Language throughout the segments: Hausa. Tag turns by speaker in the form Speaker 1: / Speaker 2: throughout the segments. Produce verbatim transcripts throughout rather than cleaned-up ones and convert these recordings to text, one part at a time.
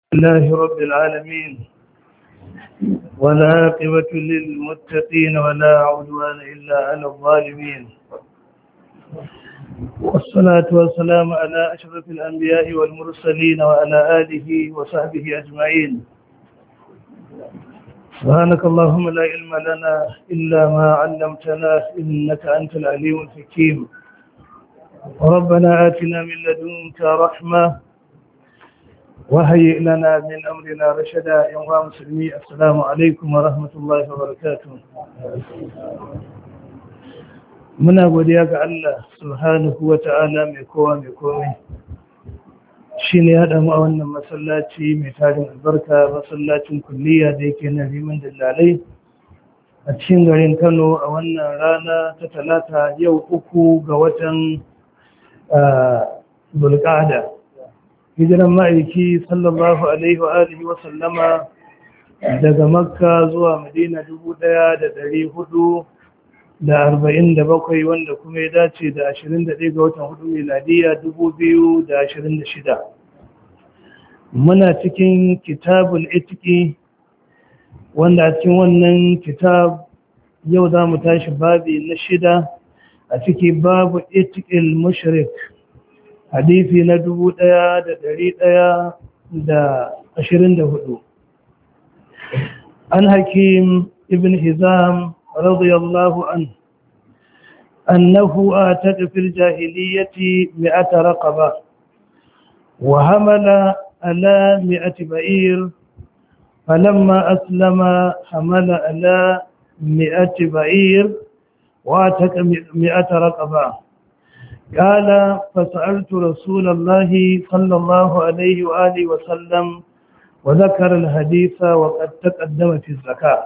Speaker 1: لله رب العالمين والعاقبة للمتقين ولا عدوان إلا على الظالمين والصلاة والسلام على أشرف الأنبياء والمرسلين وعلى آله وصحبه أجمعين. سبحانك اللهم لا علم لنا إلا ما علمتنا إنك أنت العليم الحكيم. ربنا آتنا من لدنك رحمة وهيئ لنا من أمرنا رشدا. يا مسلمي السلام عليكم ورحمة الله وبركاته. muna godiya ga Allah subhanahu wa ta'ala mai kowa mai komai, shi ne haɗa mu a wannan masallaci mai tarin albarka, masallacin kulliya da yake na rimin dalilai a cikin garin Kano a wannan rana ta talata, yau uku ga watan Zulqa'ada. Hijiran ma'aiki sallallahu alaihi wa alihi wa sallama daga Makka zuwa Madina dubu ɗaya da ɗari hudu da arba'in da bakwai, wanda kuma ya dace da ashirin da ɗaya ga watan hudu miladiya dubu biyu da ashirin da shida. Muna cikin kitabul itiki, wanda a cikin wannan kitab yau za mu tashi babi na shida a ciki, babu itikil mushrik, hadisi na dubu ɗaya da ɗari ɗaya da ashirin da hudu. An Hakim ibn Hizam رضي الله عنه أنه آتت في الجاهلية مئة رقبة وحمل على مئة بعير، فلما أسلم حمل على مئة بعير وآتت مئة رقبة. قال فسألت رسول الله صلى الله عليه وآله وسلم وذكر الحديث وقد تقدم في الزكاة.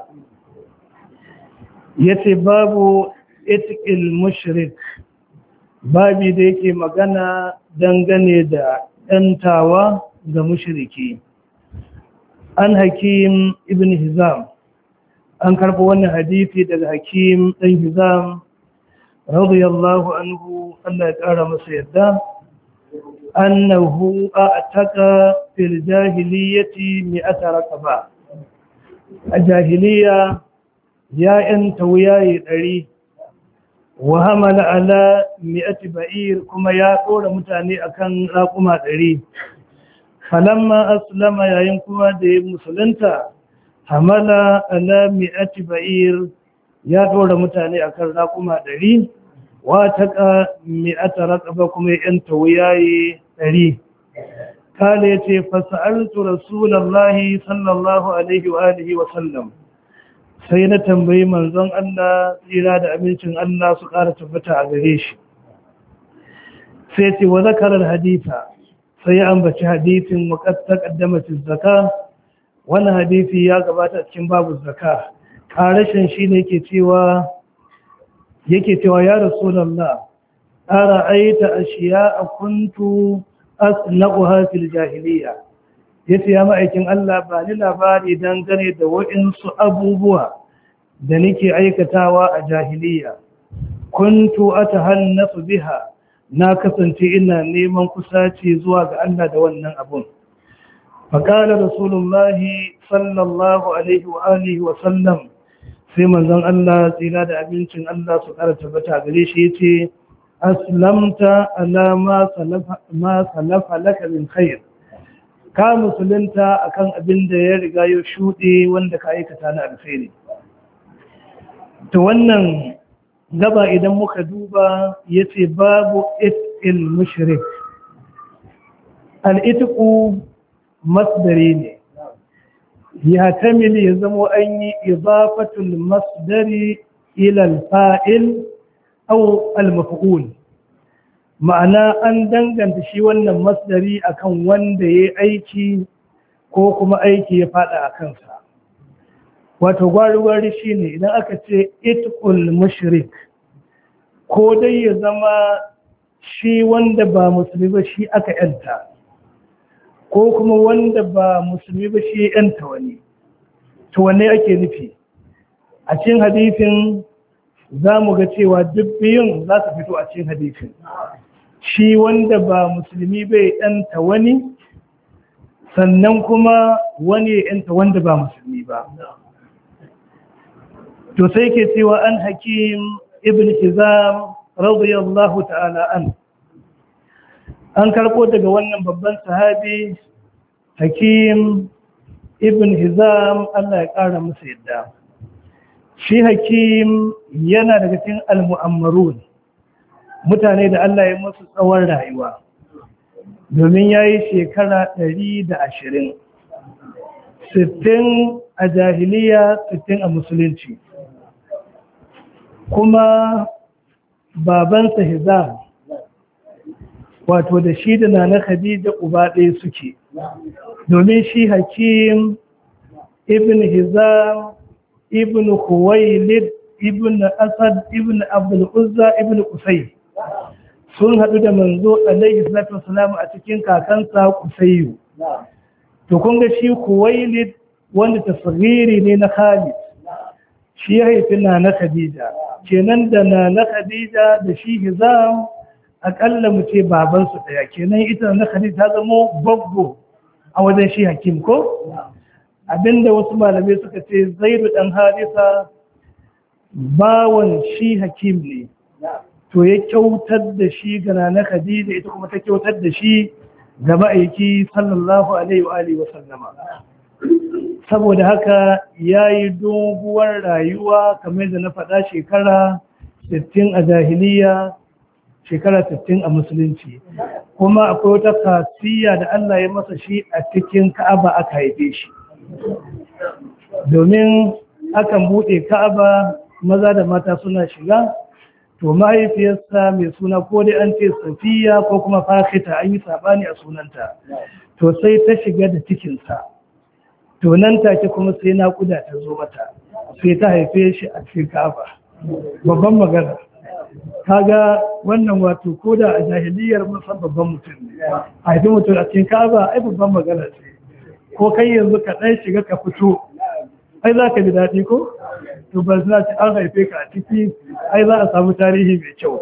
Speaker 1: yace babu itikil mushrik, babi da yake magana dangane da ɗantawa ga mushriki. An Hakim ibn Hizam, an karɓo wannan hadisi daga Hakim ɗan Hizam radiyallahu anhu, Allah ya ƙara masa yadda, annahu a'taka fil jahiliyyati mi'ata raqaba. A jahiliya ya ‘yanta wuyaye ɗari, wa hamala ala mi'ati ba'ir, kuma ya ɗora mutane akan raƙuma ɗari. Falamma aslama, yayin kuma da ya musulunta, hamala ala mi'ati ba'ir, ya ɗora mutane akan raƙuma ɗari, wa taƙa mi'ata raƙaba, kuma ya ‘yanta wuyaye ɗari. Kale ya ce, fasa'altu Rasulallahi sallallahu alaihi wa alihi wa sallam, sai na tambayi manzon Allah, tsira da amincin Allah su ƙara tabbata a gare shi. Sai ce wa zakarar haditha, sai ya ambaci hadithin muqatta qaddamatis zaka. Wannan hadithi ya gabata cikin babu zaka. Karashin shi ne yake cewa yake cewa ya rasulullah, ara aita ashiya kuntu asna'uha fil jahiliya. yace ya ma'aikin Allah, ba ni labari dangane da waɗansu abubuwa da nake aikatawa a jahiliya. Kuntu atahannasu biha, na kasance ina neman kusaci zuwa ga Allah da wannan abun. Faqala rasulullahi sallallahu alaihi wa alihi wa sallam, sai manzon Allah tsira da abincin Allah su ƙara tabbata gare shi yace, aslamta ala ma salafa ma salafa laka min khair. Ka musulunta akan abin da ya riga ya shuɗe wanda ka aikata na alkhairi. To wannan gaba idan muka duba yace babu itil mushrik. Al-itqu masdari ne, ya tamili ya zamo an yi idafatul masdari ila al-fa'il aw al-maf'ul. Ma'ana an danganta shi wannan masdari akan wanda ya aiki ko kuma aiki ya fada a kansa. Wato gwari-gwari shi ne idan aka ce itqul mushrik, ko dai ya zama shi wanda ba musulmi ba shi aka yanta, ko kuma wanda ba musulmi ba shi ya yanta wani. To wanne ake nufi? A cikin hadisin za mu ga cewa duk biyun za su fito a cikin hadisin. Shi wanda ba musulmi bai yanta wani, sannan kuma wani yanta wanda ba musulmi ba. To sai ke cewa an Hakim ibn Hizam radiyallahu ta'ala an an karɓo daga wannan babban sahabi Hakim ibn Hizam, Allah ya ƙara masa yadda. Shi Hakim yana daga cikin al-mu'ammarun, mutane da Allah ya musu tsawon rayuwa, domin ya yi shekara ɗari da ashirin, sittin a jahiliya, sittin a musulunci. Kuma babansa Hizam, wato da shi da Nana Khadija uba ɗaya suke, domin shi Hakim ibn Hizam ibn Khuwailid ibn Asad ibn Abdul Uzza ibn Qusay sun haɗu da manzo alaihi salatu wasalam a cikin kakansa Qusayyu. To kun ga shi Khuwailid wanda tasghiri ne na Khalid, shi ya haifi Nana Khadija, kenan da Nana Khadija da shi Hizam akalla mu ce babansu ɗaya, kenan ita na Khadija ta zama babbo a wajen shi Hakim ko? Abinda wasu malamai suka ce Zaidu ɗan Harisa bawan shi Hakim ne, to ya kyautar da shi ga Nana Khadija, ita kuma ta kyautar da shi ga ma'aiki sallallahu alaihi wa alihi wa sallama. Saboda haka yayi doguwar rayuwa kamar da na faɗa, shekara sittin a jahiliya, shekara sittin a musulunci. Kuma akwai wata kasiya da Allah ya masa shi a cikin Ka'aba aka haife shi, domin akan buɗe Ka'aba maza da mata suna shiga. To mahaifiyarsa mai suna ko dai an ce Safiya ko kuma Fakhita, an yi sabani a sunanta. To sai ta shiga da cikinsa, to nan take kuma sai naƙuda ta zo mata, sai ta haife shi a cikin Ka'aba. Babban magana, kaga wannan wato ko da a jahiliyar musan babban mutum ne, haifi mutum a cikin Ka'aba ai babban magana ce. Ko kai yanzu ka ɗan shiga ka fito, ai za ka ji daɗi ko? To ba za ci an haife ka a ciki, ai za a samu tarihi mai kyau.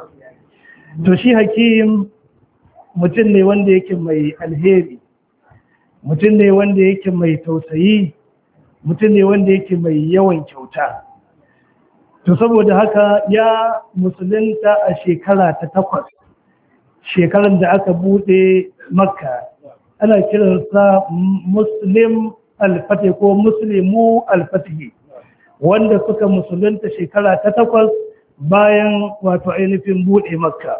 Speaker 1: To shi Hakim mutum ne wanda yake mai alheri, mutum ne wanda yake mai tausayi, mutum ne wanda yake mai yawan kyauta. To saboda haka ya musulunta a shekara ta takwas, shekarar da aka bude Makka, ana kiransa Muslim al-Fatih ko Muslimu al-Fatih, wanda suka musulunta shekara ta takwas bayan wato ainihin bude Makka.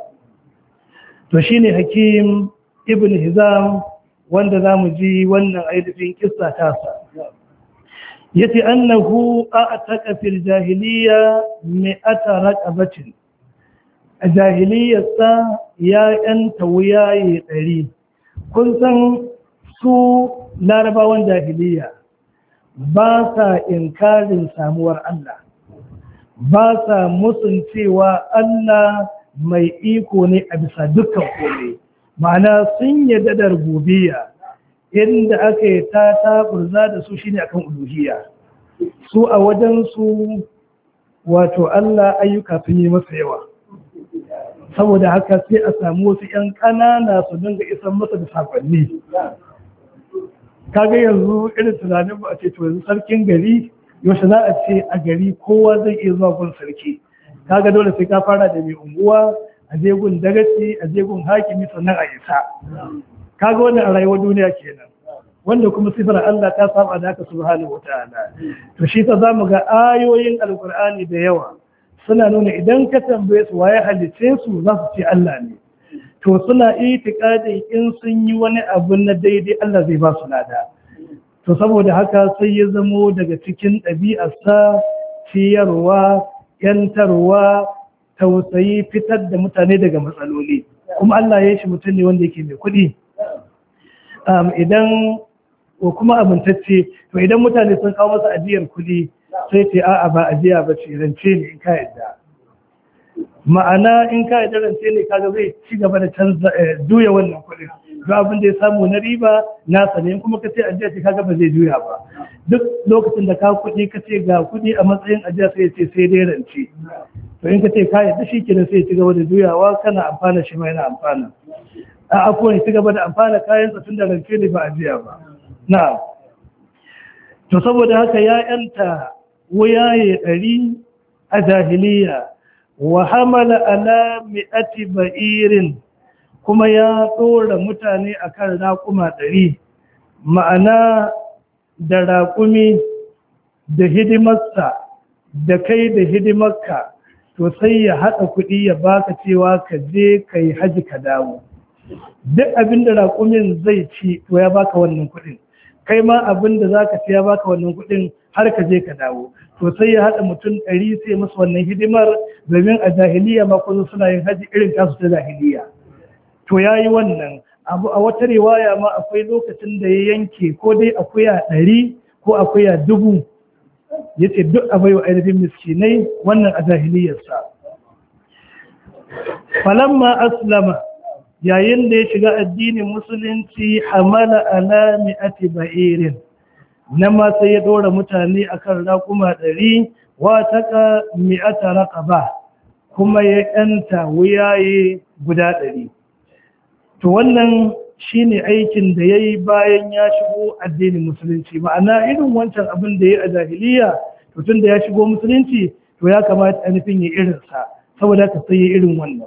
Speaker 1: To shine Hakim ibn Hizam wanda zamu ji wannan ainihin kissa tasa. Yace annahu a'taqa fil jahiliya mi'ata raqabatin, a jahiliyarsa ya yanta wuyaye ɗari. Kun san su larabawan jahiliya ba sa inkarin samuwar Allah, ba sa musun cewa Allah mai iko ne a bisa dukkan kome, ma'ana sun yadda da rububiyya. Inda aka yi ta taɓurza da su shine akan uluhiyya. Su a wajensu wato Allah ayyuka sun yi masa yawa, saboda haka sai a samu wasu 'yan ƙanana su dinga isan masa da sakonni. Kaga yanzu irin tunanin ba a ce to yanzu sarkin gari yaushe za a ce a gari kowa zai iya zuwa gun sarki. Kaga dole sai ka fara da mai unguwa, a je gun dagaci, a je gun hakimi, sannan a isa. Kaga wannan a rayuwar duniya kenan, wanda kuma sifar Allah ta saba da haka subhanahu wataala. To shi ta zamu ga ayoyin alqur'ani da yawa suna nuna idan ka tambaye su waye halice su za su ce Allah ne. To suna itikadin in sun yi wani abu na daidai Allah zai ba su lada. To saboda haka sai ya zamo daga cikin ɗabi'arsa ciyarwa, yantarwa, tausayi, fitar da mutane daga matsaloli. Kuma Allah ya shi mutum ne wanda yake mai kuɗi. Um, idan ko kuma amintacce, to idan mutane sun kawo masa ajiyar kuɗi sai ce a'a ba ajiya ba ce, rance ne in ka yadda. Ma'ana in ka yadda rance ne kaga zai ci gaba da canza juya wannan kuɗin. Duk abin da ya samu na riba nasa ne, kuma ka ce ajiya ce kaga ba zai juya ba. Duk lokacin da ka kuɗi ka ce ga kuɗi a matsayin ajiya sai ya ce sai dai rance. To in ka ce ka yadda shi kenan sai ya ci gaba da juyawa, kana amfana shi ma yana amfana. a akwai ci gaba da amfana kayansa tun da rance ne ba a biya ba na to saboda haka ya yanta wuyaye ɗari a jahiliya wa hamala ala mi'ati ba'irin kuma ya ɗora mutane akan raƙuma ɗari ma'ana da raƙumi da hidimarsa da kai da hidimarka to sai ya haɗa kuɗi ya baka cewa ka je ka yi haji ka dawo duk abin da raƙumin zai ci to ya baka wannan kuɗin kai ma abin da za ka ci ya baka wannan kuɗin har ka je ka dawo to sai ya haɗa mutum ɗari sai masu wannan hidimar domin a jahiliya ma kuma suna yin haji irin tasu ta jahiliya to ya yi wannan abu a wata riwaya ma akwai lokacin da ya yanke ko dai akuya ɗari ko akuya dubu ya ce duk a baiwa ainihin miskinai wannan a jahiliyarsa falamma aslama yayin da ya shiga addinin musulunci hamala ala mi'ati ba'irin na ma sai ya dora mutane akan raƙuma ɗari wa taƙa mi'ata raqaba kuma ya yanta wuyaye guda ɗari to wannan shine aikin da yayi bayan ya shigo addinin musulunci ma'ana irin wancan abin da yayi a jahiliya to tunda ya shigo musulunci to ya kamata a nufin ya irin sa saboda ka sai irin wannan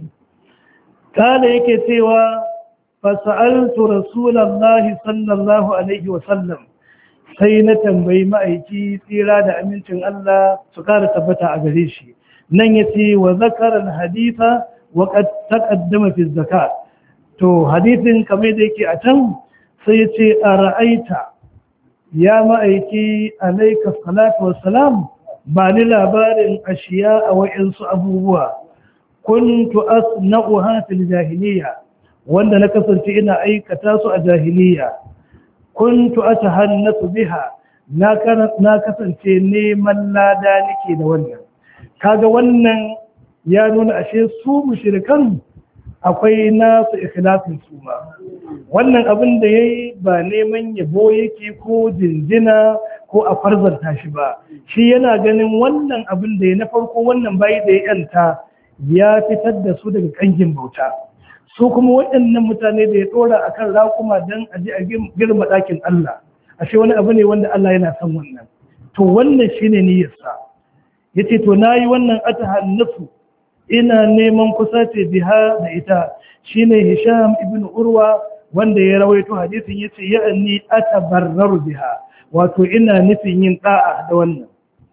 Speaker 1: kana yake cewa fasa'altu rasulullahi sallallahu alaihi wa sallam sai na tambayi ma'aiki tsira da amincin Allah su kara tabbata a gare shi nan yace wa zakara al-haditha wa qad taqaddama fi zakat to hadithin kamar da yake a can sai ya ce a ra'aita ya ma'aiki alaika salatu wassalam ba ni labarin ashiya a wa'insu abubuwa kuntu asna'uha fil jahiliya wanda na kasance ina aikata su a jahiliya kuntu atahannasu biha na na kasance neman lada nake da wannan kaga wannan ya nuna ashe su mushrikan akwai nasu ikhlasin su ma wannan abin da yayi ba neman yabo yake ko jinjina ko a farzanta shi ba shi yana ganin wannan abin da ya na farko wannan bayi da ya yanta ya fitar da su daga kangin bauta su kuma waɗannan mutane da ya dora akan raƙuma dan aje a girma ɗakin Allah ashe wani abu ne wanda Allah yana son wannan to wannan shine niyyarsa yace to nayi wannan atahannasu ina neman kusa ce biha da ita shine Hisham ibn Urwa wanda ya rawaito hadisin yace ya'ni atabarraru biha wato ina nufin yin da'a da wannan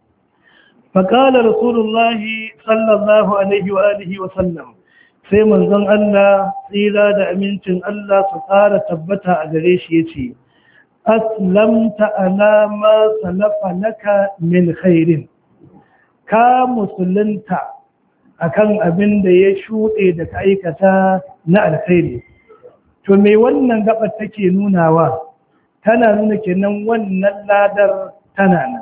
Speaker 1: faqala rasulullahi sallallahu alaihi wa alihi wa sallam sai manzon Allah tsira da amincin Allah su fara tabbata a gare shi yace aslamta ala ma salafa laka min khairin ka musulunta akan abin da ya shuɗe da ka aikata na alkhairi to me wannan gabar take nunawa tana nuna kenan wannan ladar tana nan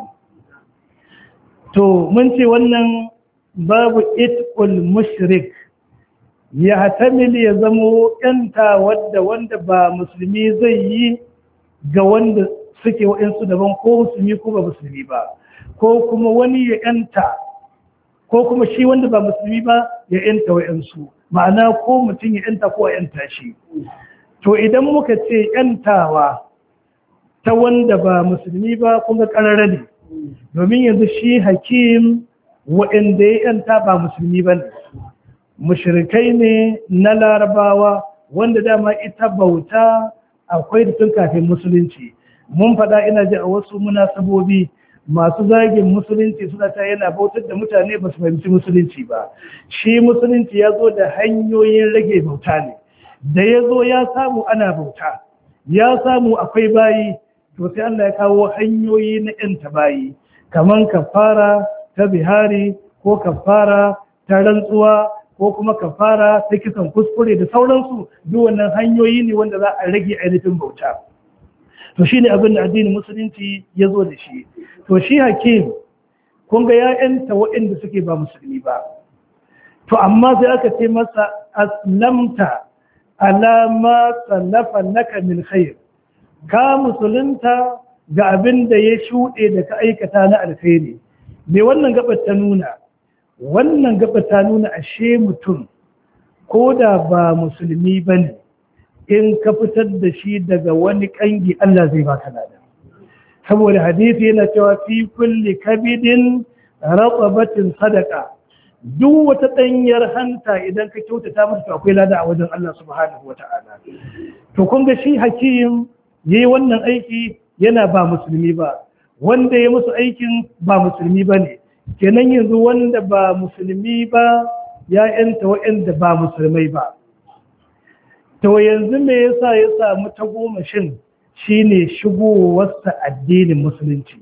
Speaker 1: to mun ce wannan babu itqul mushrik ya hatamil ya zamo yanta wadda wanda ba musulmi zai yi ga wanda suke wa'insu daban ko musulmi ko ba musulmi ba ko kuma wani ya yanta ko kuma shi wanda ba musulmi ba ya yanta wa'insu ma'ana ko mutum ya yanta ko a yanta shi to idan muka ce yantawa ta wanda ba musulmi ba kuma ƙarara ne domin yanzu shi hakim wa'inda ya yanta ba musulmi ba ne mushrikai ne na larabawa wanda dama ita bauta akwai da tun kafin musulunci mun faɗa ina ji a wasu munasabobi masu zagin musulunci suna ta yana bautar da mutane ba su fahimci musulunci ba shi musulunci ya zo da hanyoyin rage bauta ne da ya zo ya samu ana bauta ya samu akwai bayi to sai Allah ya kawo hanyoyi na yanta bayi kaman kafara ta bihari ko kafara ta rantsuwa ko kuma kafara ta kisan kuskure da sauransu duk wannan hanyoyi ne wanda za a rage ainihin bauta to shi ne abin da addinin musulunci ya zo da shi to shi hakim kun ga ya'yanta waɗanda suke ba musulmi ba to amma sai aka ce masa aslamta ala ma sallafa laka min khair ka musulunta ga abin da ya shuɗe da ka aikata na alkhairi me wannan gabar ta nuna wannan gabar ta nuna ashe mutum ko da ba musulmi bane in ka fitar da shi daga wani kangi Allah zai baka lada. Saboda hadisi yana cewa fi kulli kabidin ratabatin sadaqa, duk wata ɗanyar hanta idan ka kyautata mata akwai lada a wajen Allah subhanahu wata'ala. To kun ga shi hakim yayi wannan aiki yana ba musulmi ba, wanda ya musu aikin ba musulmi ba ne, kenan yanzu wanda ba musulmi ba ya yanta waɗanda ba musulmai ba. To yanzu me yasa ya samu tagomashin shine shigowarsa addinin musulunci.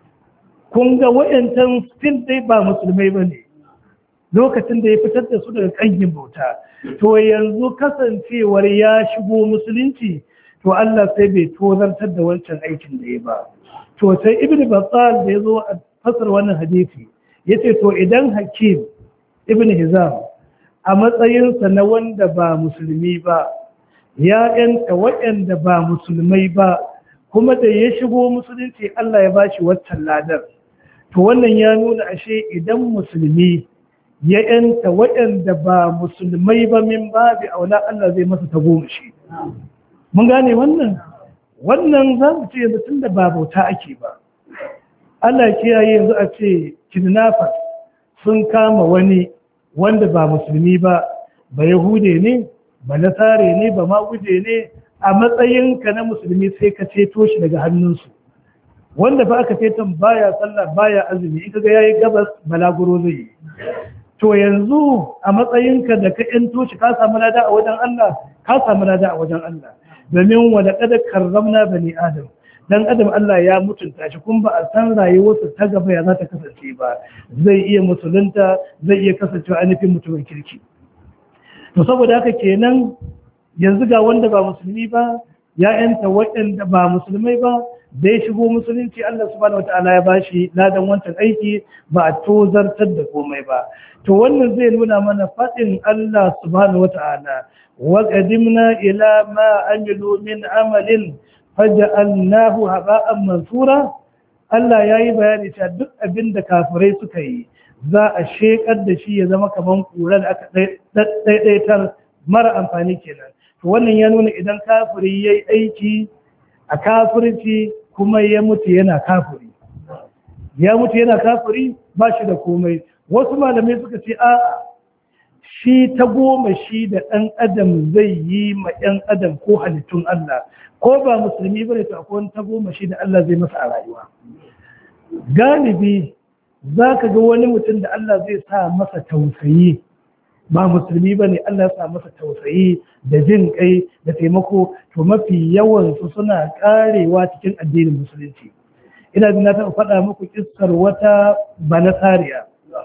Speaker 1: Kun ga waɗancan still dai ba musulmai ba ne lokacin da ya fitar da su daga ƙangin bauta. To yanzu kasancewar ya shigo musulunci, to Allah sai bai tozartar da wancan aikin da ya ba. To sai Ibn Battal da ya zo a fasar wannan hadisi ya ce to idan Hakim Ibn Hizam a matsayinsa na wanda ba musulmi ba ya yanta waɗanda ba musulmai ba, kuma da ya shigo musulunci Allah ya bashi waccan ladar, to wannan ya nuna ashe idan musulmi ya yanta waɗanda ba musulmai ba min babi aula Allah zai masa tagomashi. Mun gane wannan wannan za mu ce yanzu tun da ba bauta ake ba, Allah kiyaye yanzu a ce kidnappers sun kama wani wanda ba musulmi ba, ba yahude ne, ba nasare ne, ba maguje ne, a matsayinka na musulmi sai ka ceto shi daga hannunsu. Wanda ba aka ceton baya sallah baya azumi, in kaga yayi gabas balaguro zai yi. To yanzu a matsayinka da ka yanto shi ka samu lada a wajen Allah, ka samu lada a wajen Allah. Domin wanda kada karramna bani Adam, dan Adam Allah ya mutunta shi, kun ba a san rayuwarsa ta gaba ya za ta kasance ba, zai iya musulunta, zai iya kasancewa ainihin mutumin kirki. To saboda haka kenan yanzu ga wanda ba musulmi ba ya yanta waɗanda ba musulmai ba, da ya shigo musulunci Allah subhanahu wataala ya bashi ladan wancan aiki, ba a tozartar da komai ba. To wannan zai nuna mana faɗin Allah subhanahu wataala wa qadimna ila ma amilu min amalin faj'alnahu haba'an mansura. Allah yayi bayani cewa duk abin da kafirai suka yi za a shekar da shi ya zama kaman kura da aka ɗaiɗaitar mara amfani kenan. To wannan ya nuna idan kafiri yayi aiki a kafirci kuma ya mutu yana kafiri, ya mutu yana kafiri ba shi da komai. Wasu malamai suka ce a shi ta goma shi da ɗan adam zai yi ma ɗan adam ko halittun Allah, ko ba musulmi bane to akwai ta goma shi da Allah zai masa a rayuwa. Galibi za ka ga wani mutum da Allah zai sa masa tausayi, ba musulmi ba ne, Allah ya sa masa tausayi da jin kai da taimako, to mafi yawansu suna karewa cikin addinin musulunci. Ina jin na taɓa faɗa muku kissar wata banasariya,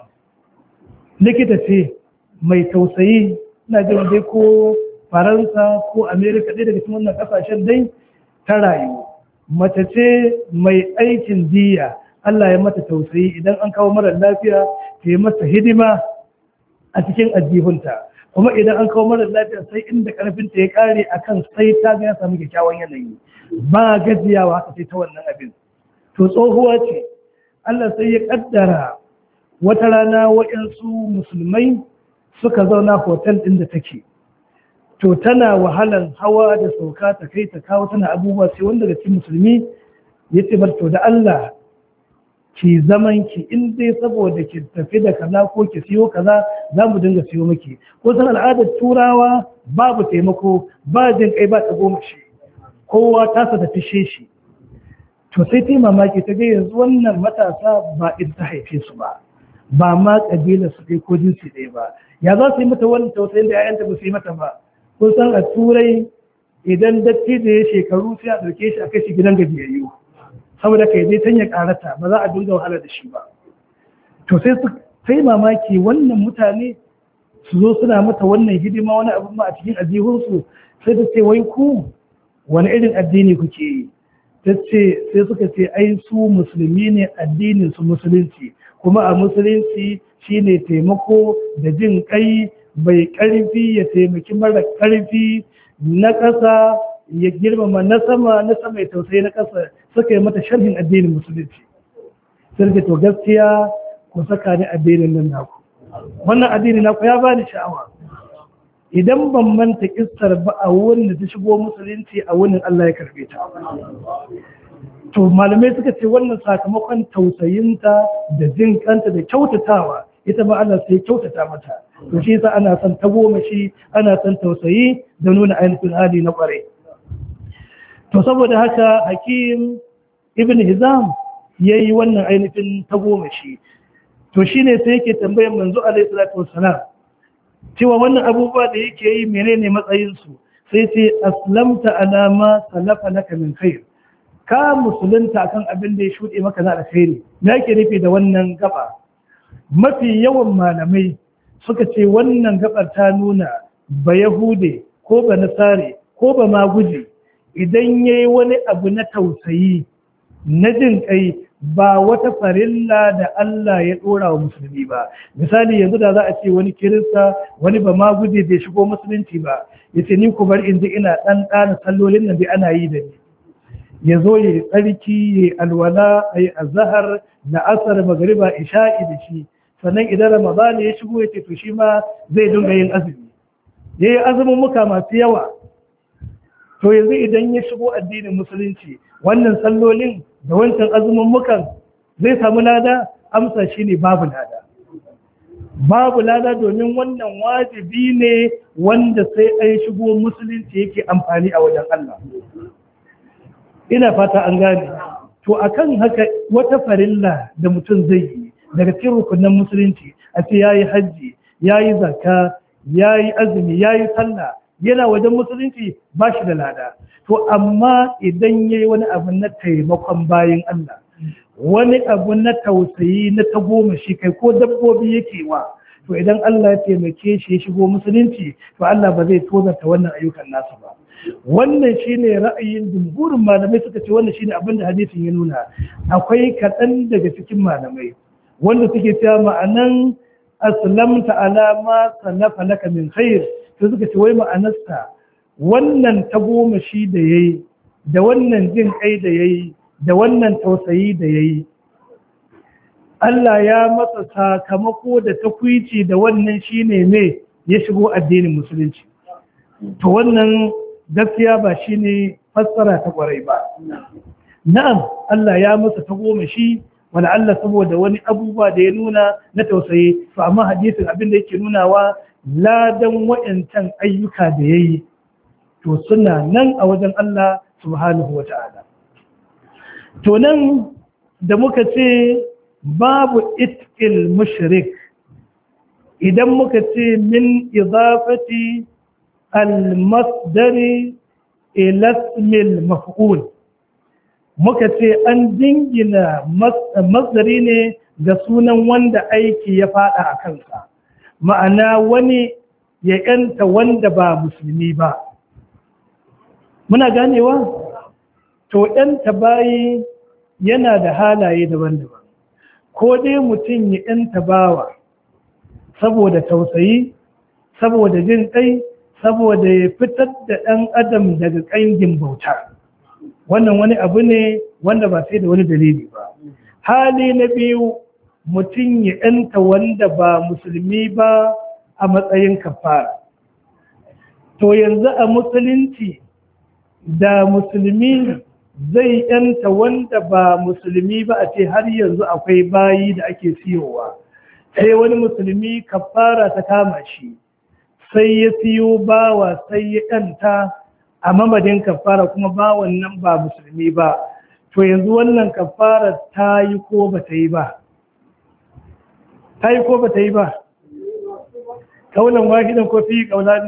Speaker 1: likita ce mai tausayi, ina jin dai ko Faransa ko Amerika, ɗaya daga cikin wannan ƙasashen dai ta rayu. Mace ce mai aikin diya, Allah ya mata tausayi, idan an kawo mara lafiya ta yi masa hidima a cikin ajihunta, kuma idan an kawo mara lafiya sai inda karfinta ya kare akan sai ta ga ya samu kyakkyawan yanayi, ba gajiyawa haka sai ta wannan abin. To tsohuwa ce, Allah sai ya kaddara wata rana waɗansu musulmai suka zauna hotel ɗin da take, to tana wahalan hawa da sauka ta kai ta kawo tana abubuwa, sai wanda daga cikin musulmi ya ce bar to da Allah ki zaman ki in dai saboda ki tafi da kaza ko ki siyo kaza za mu dinga siyo miki. Ko san al'adar turawa babu taimako, ba jin kai ba tagomashi, kowa tasa da fishe shi. To sai ta mamaki ta ga yanzu wannan matasa ba ita ta haife su ba, ba ma kabila su kai ko jinsi ɗaya ba, ya za su yi mata wannan tausayin da 'ya'yanta ba su yi mata ba. Kun san a turai idan dattijo ya shekaru sai a ɗauke shi a kai shi gidan gajiyayyu, saboda kai zai tanya karata ba za a dinga wahala da shi ba. To sai su sai mamaki wannan mutane su zo suna mata wannan hidima wani abu ma a cikin ajihunsu, sai ta ce wai ku wani irin addini kuke yi? Ta ce sai suka ce ai su musulmi ne, addinin su musulunci, kuma a musulunci shine taimako da jin kai, bai karfi ya taimaki mara karfi, na ƙasa ya girmama na sama, na sama ya tausayi na ƙasa. Suka yi mata sharhin addinin musulunci, sai to gaskiya ku saka ni addinin nan naku, wannan addini naku ya bani sha'awa, idan ban manta kissar ba a wurin da ta shigo musulunci a wurin Allah ya karbe ta. To malamai suka ce wannan sakamakon tausayinta da jin kanta da kyautatawa ita ba Allah sai kyautata mata. To shi yasa ana son tagomashi, ana son tausayi da nuna ainihin hali na kware. To saboda haka Hakim ibn Hizam yayi wannan ainihin tagomashi. To shine sai yake tambayar manzo alaihi salatu wassalam cewa wannan abubuwa da yake yi menene matsayin su, sai ce aslamta ala ma salafa laka min khair, ka musulunta akan abin da ya shuɗe maka na alkhairi. Me yake nufi da wannan gaba? Mafi yawan malamai suka ce wannan gabar ta nuna ba Yahude ko ba Nasare ko ba Maguje idan yayi wani abu na tausayi na jin kai ba wata farilla da Allah ya dora wa musulmi ba. Misali yanzu da za a ce wani kirista wani ba Maguje bai shigo musulunci ba, yace ni ku bar in ji ina dan dana sallolin nan bi ana yi da ni, ya zo ya tsarki ya alwala ya azhar da asar magriba isha'i da shi, sannan idan Ramadan ya shigo ya ce to shi ma zai dinga yin azumi, yayi azumin muka masu yawa. To yanzu idan ya shigo addinin musulunci wannan sallolin da wancan azumin mukan zai samu lada? Amsa shine babu lada. Babu lada domin wannan wajibi ne wanda sai an shigo musulunci yake amfani a wajen Allah. Ina fata an gane. To akan haka wata farilla da mutum zai yi daga cikin rukunin musulunci, a ce yayi hajji, yayi zakka, yayi azumi, yayi sallah, yana wajen musulunci ba shi da lada. To amma idan yayi wani abu na taimakon bayin Allah, wani abu na tausayi na tagomashi kai ko dabbobi yake wa, to idan Allah ya taimake shi ya shigo musulunci, to Allah ba zai tozarta wannan ayyukan nasu ba. Wannan shine ra'ayin jumhurin malamai, suka ce wannan shine abin da hadisin ya nuna. Akwai kaɗan daga cikin malamai wanda suke cewa ma'anan aslamta ala ma salafa laka min khair, to suka ce wai ma'anarsa wannan tagomashi da yayi da wannan jin kai da yayi da wannan tausayi da yayi, Allah ya masa sakamako da takwici da wannan shine ne ya shigo addinin musulunci. To wannan gaskiya ba shine fassara ta kwarai ba. Na'am, Allah ya masa tagomashi wala Allah saboda wani abubuwa da ya nuna na tausayi, to amma hadisin abin da yake nunawa ladan wayancan ayyuka da yayi to suna nan a wajen Allah subhanahu wata'ala. To nan da muka ce babu itkil mushrik, idan muka ce min idafati al-masdari ila ismil maf'ul, muka ce an dingina masdari ne ga sunan wanda aiki ya fada a kansa, ma'ana wani ya yanta wanda ba musulmi ba. Muna ganewa? To yanta bayi yana da halaye daban-daban. Ko dai mutum ya yanta bawa saboda tausayi, saboda jin kai, saboda ya fitar da ɗan adam daga ƙangin bauta. Wannan wani abu ne wanda ba sai da wani dalili ba. Hali na biyu, mutum ya yanta wanda ba musulmi ba a matsayin kafara. To yanzu a musulunci da musulmi zai yanta wanda ba musulmi ba, a ce har yanzu akwai bayi da ake siyowa, sai wani musulmi kafara ta kama shi, sai ya siyo bawa sai ya yanta a mamadin kafara, kuma bawan nan ba musulmi ba. To yanzu wannan kafara ta yi ko ba ta yi ba? Ta yi ko ba ta yi ba? Kaunan wahidan ko fi kaulani?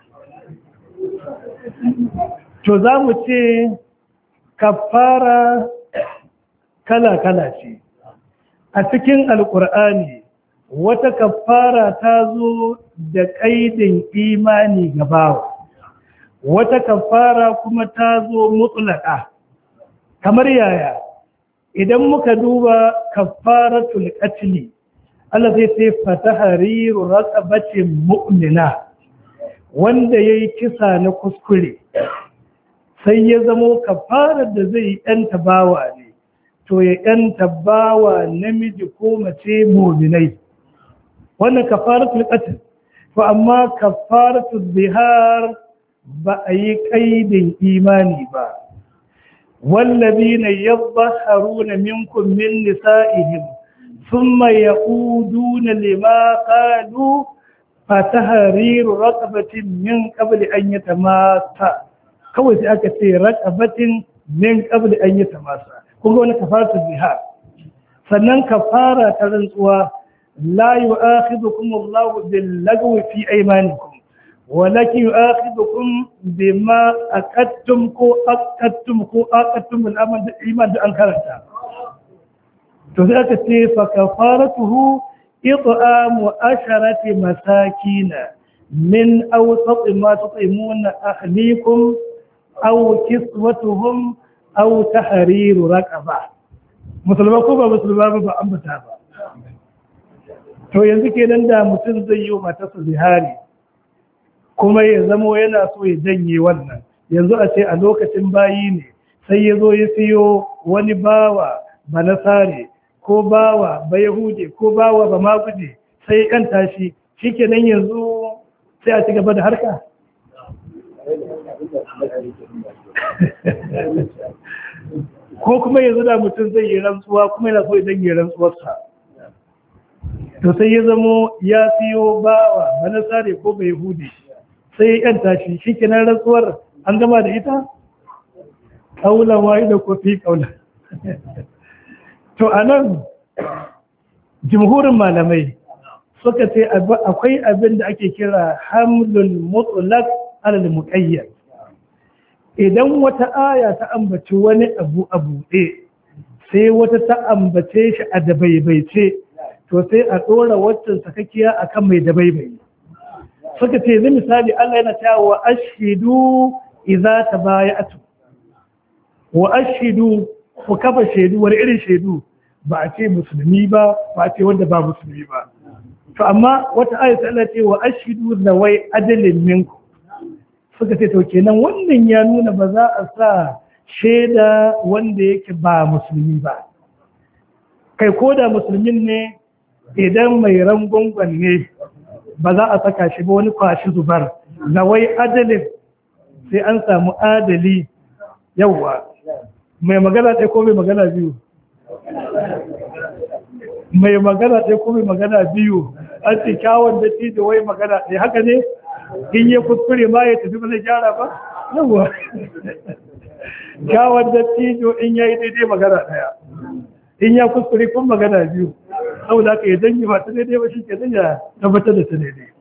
Speaker 1: To za mu ce kafara kala-kala ce. A cikin Alƙur'ani wata kafara ta zo da ƙaidin imani ga bawa, wata kafara kuma ta zo mutlaka. Kamar yaya? Idan muka duba kafaratul qatl, Allah zai ce fatahriru raqabatin mu'mina, wanda yayi kisa na kuskure sai ya zamo kafarar da zai yanta bawa ne, to ya yanta bawa namiji ko mace mu'minai. Wannan kafaratul qatl. to amma kafaratu zihar ba a yi kaidin imani ba. wallazina yadhharuna minkum min nisa'ihim thumma yaquduna lima qalu fatahriru raqabatin min qabli an yatamassa. kawai sai aka ce raqabatin min qabli an yatamassa. kun ga wani kafaratu zihar. sannan kafara ta rantsuwa la yu'akhidhukum Allahu bil lagwi fi aymanikum walakin yu'akhidhukum bima aqadtum ko aqadtum ko aqadtum al amal iman da an karanta. to sai aka ce fa kafaratuhu it'amu asharati masakina min awsat ma tut'imuna ahlikum aw kiswatuhum aw tahriru raqaba. musulma ko ba musulma ba ba ambata ba. to yanzu kenan da mutum zai yi matarsa zihari kuma ya zamo yana so ya janye wannan, yanzu a ce a lokacin bayi ne sai ya zo ya siyo wani bawa ba nasare ko bawa ba yahude ko bawa ba maguje sai yan tashi shikenan yanzu sai a ci gaba da harka. ko kuma yanzu da mutum zai yi rantsuwa kuma yana so idan yi rantsuwarsa, to sai ya zamo ya siyo bawa manasare ko bai hude sai yan tashi shi kenan rantsuwar an gama da ita kaulan wahi da kofi kaulan. to a nan jimhurin malamai suka ce akwai abin da ake kira hamlul mutlaq alal muqayyad. idan wata aya ta ambaci wani abu a buɗe sai wata ta ambace shi a dabaibaice, to sai a ɗora waccan sakakkiya a kan mai dabaibai. suka ce zai misali Allah yana cewa wa ashidu idza tabaya'tu wa ashidu ku kafa shaidu. wani irin shaidu? ba a ce musulmi ba ba a ce wanda ba musulmi ba. to amma wata aya ta Allah ce wa ashidu zawai adalin minku. suka ce to kenan wannan ya nuna ba za a sa shaida wanda yake ba musulmi ba. kai ko da musulmin ne idan mai rangongon ne ba za a saka shi ba wani kwashi zubar. na wai adalin sai an samu adali. yawwa mai magana ɗaya ko mai magana biyu? mai magana ɗaya ko mai magana biyu? an ce kyawun da da wai magana ɗaya, haka ne? in yi kuskure ma ya tafi ba zai gyara ba? yawwa kyawun da tijo in ya yi daidai magana ɗaya, in ya kuskure kun magana biyu. saboda ka yi dangi ba ta daidai ba shi ke zai ya tabbatar da ta daidai.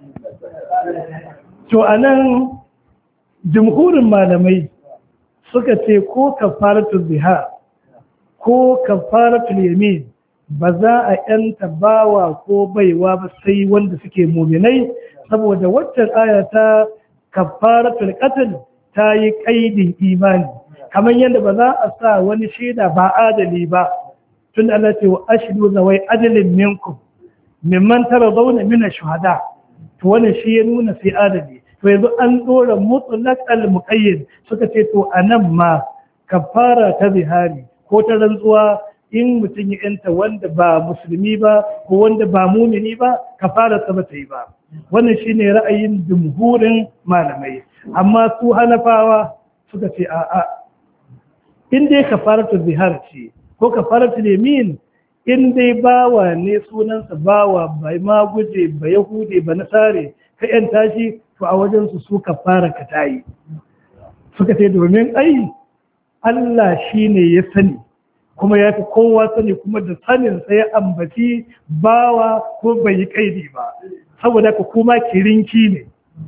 Speaker 1: to a nan jimhurin malamai suka ce ko kafaratul zihar ko kafaratul yamin ba za a yanta bawa ko baiwa ba sai wanda suke muminai, saboda waccan aya ta kafaratul qatl ta yi kaidin imani, kamar yadda ba za a sa wani shaida ba adali ba. tun Allah ce wa ashidu zawai adalin minkum mimman taradawna min ash-shuhada. to wannan shi ya nuna sai adali. to yanzu an dora mutlaq al-muqayyad, suka ce to anan ma kafara ta zihari ko ta rantsuwa in mutum ya yanta wanda ba musulmi ba ko wanda ba mumini ba kafara ta ba ta yi ba. wannan shine ra'ayin jumhurin malamai. amma su hanafawa suka ce a'a, in dai kafaratu zihar ce ko kafaratul yamin, in dai bawa ne sunansa bawa bai ma guje ba yahude ba nasare ka yan tashi, to a wajen su su kafara ka tayi. suka ce domin ai Allah shine ya sani kuma ya fi kowa sani, kuma da sanin sa ya ambaci bawa ko bai yi kaidi ba, saboda ka kuma kirinki ne.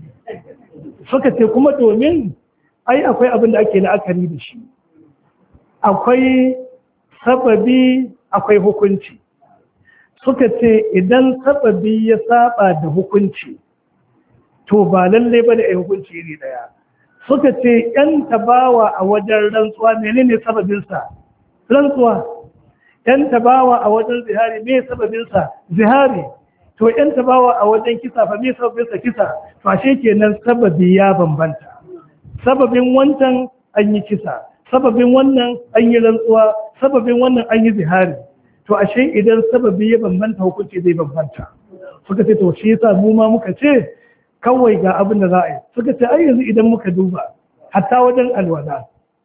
Speaker 1: suka ce kuma domin ai akwai abin da ake la'akari da shi, akwai sababi akwai hukunci. suka ce idan sababi ya saba da hukunci to ba lalle ba da hukunci iri daya. suka ce yan tabawa a wajen rantsuwa menene sababinsa? rantsuwa. yan tabawa a wajen zihari me sababinsa? zihari. to yan tabawa a wajen kisa fa me sababinsa? kisa. to ashe kenan sababi ya bambanta. sababin wancan an yi kisa, sababin wannan an yi rantsuwa, sababin wannan an yi zihari. to ashe idan sababi ya bambanta hukunci zai bambanta. suka ce to shi yasa mu ma muka ce kawai ga abin da za a yi suka ce ai yanzu idan muka duba hatta wajen alwala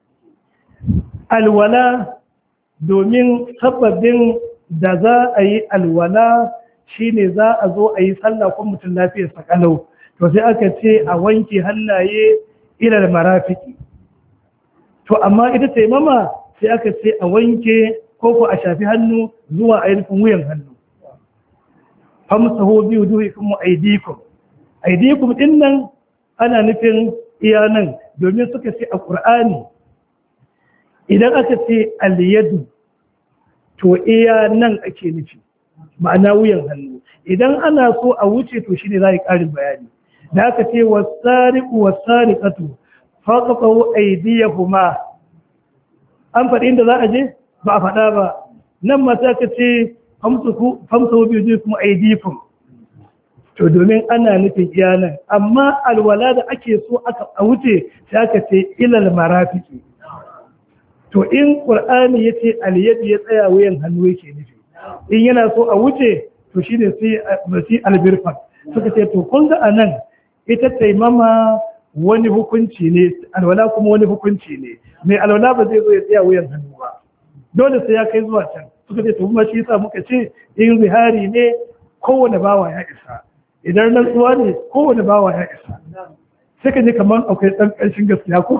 Speaker 1: alwala domin sababin da za a yi alwala shine za a zo a yi sallah ko mutum lafiyar sakalau to sai aka ce a wanke hannaye ilal marafiki to amma ita taimama sai aka ce a wanke ko ko a shafi hannu zuwa ainihin wuyan hannu famsahu bi wujuhikum wa aydikum aydikum dinnan ana nufin iya nan domin suka ce a Qur'ani idan aka ce al-yadu to iya nan ake nufi ma'ana wuyan hannu idan ana so a wuce to shine za a yi ƙarin bayani da aka ce wasariqu wasariqatu faqatu aydiyahuma an faɗi inda za a je ba a faɗa ba nan ma sai aka ce famsahu bi wujuhikum aydikum to domin ana nufin iyanan amma alwala da ake so aka a wuce sai aka ce ilal marafiki to in qur'ani yace al-yad ya tsaya wuyan hannu yake nufi in yana so a wuce to shine sai sai albirfa suka ce to kun ga anan ita taimama wani hukunci ne alwala kuma wani hukunci ne mai alwala ba zai zo ya tsaya wuyan hannu ba dole sai ya kai zuwa can suka ce to kuma shi yasa muka ce in zihari ne kowane bawa ya isa idan rantsuwa ne kowane bawa ya isa sai ka ji kamar akwai ɗan ƙarshen gaskiya ko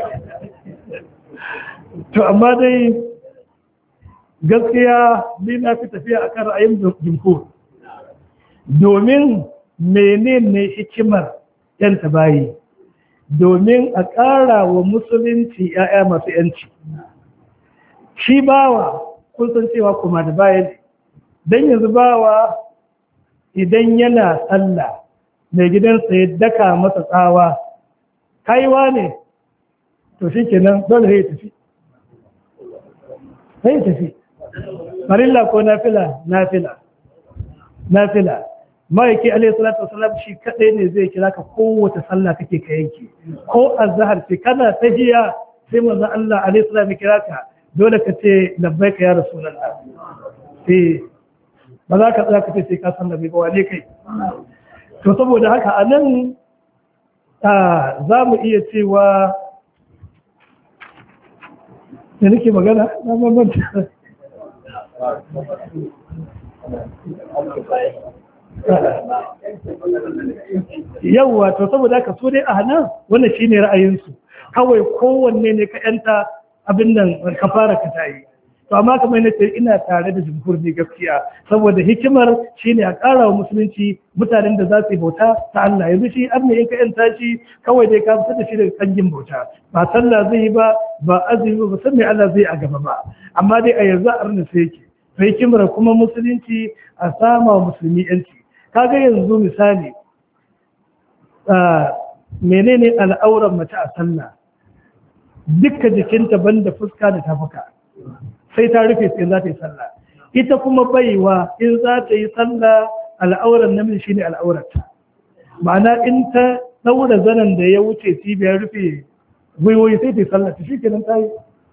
Speaker 1: to amma dai gaskiya ni na fi tafiya a kan ra'ayin jumhur domin menene hikimar yanta bayi domin a ƙara wa musulunci 'ya'ya masu yanci shi bawa kun san cewa kuma da baya ne don yanzu bawa idan yana tsalla mai gidansa ya daka masa tsawa kaiwa ne to shi kenan dole zai tafi zai tafi farilla ko nafila nafila nafila ma'aiki alayhi salatu wasalam shi kadai ne zai kira ka kowace sallah kake ka yanke ko azhar ce kana tahiya sai manzo Allah alayhi salatu kira ka dole ka ce labbaika ya rasulullah eh ba za ka tsaya ka ce sai ka san nabi ba wane kai to saboda haka anan za mu iya cewa da nake magana na mamanta yawwa to saboda haka so dai a hana wannan shine ra'ayinsu kawai kowanne ne ka yanta abin nan ka fara ka tayi to amma kamar yana ce ina tare da jumhur ne gaskiya saboda hikimar shine a ƙara wa musulunci mutanen da za su yi bauta ta Allah yanzu shi an ne in ka yanta shi kawai dai ka fitar da shi daga kangin bauta ba sallah zai yi ba ba azumi ba san me Allah zai a gaba ba amma dai a yanzu a arna sai yake to hikimar kuma musulunci a sama wa musulmi yanci kaga yanzu misali menene al'auran mace a sallah dukka jikinta banda fuska da tafuka sai ta rufe sai za ta yi sallah ita kuma baiwa in za ta yi sallah al'auran namiji shine al'aurarta ma'ana in ta daura zanen da ya wuce cibiyar rufe gwiwoyi sai ta yi sallah ta shikenan ta yi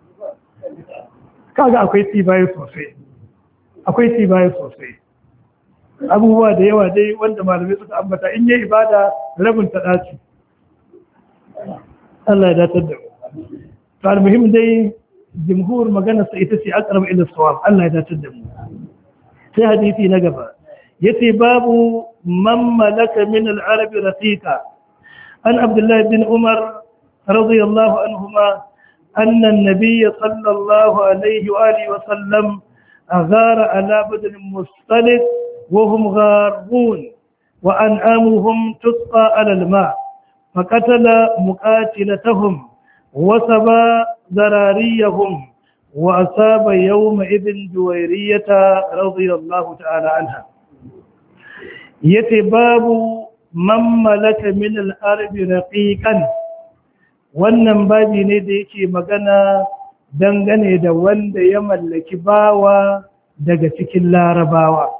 Speaker 1: kaga akwai tibaye sosai akwai tibaye sosai abubuwa da yawa dai wanda malamai suka ambata in yi ibada rabin ta dace Allah ya datar da mu to almuhim dai jumhur magana sa ita ce aqrab ila sawab Allah ya datar da mu sai hadisi na gaba yace babu man malaka min al-arab raqiqa an abdullah bin umar radiyallahu anhuma anna an-nabiy sallallahu alayhi wa alihi wa sallam aghara ala badr mustalik wa hum gharun wa an'amuhum tusqa ala al-ma فقتل مقاتلتهم وسبى ذراريهم وأصاب يومئذ جويرية رضي الله تعالى عنها يتباب من ملك من الأرض رقيقا wannan babi ne da yake magana dangane da wanda ya mallaki bawa daga cikin larabawa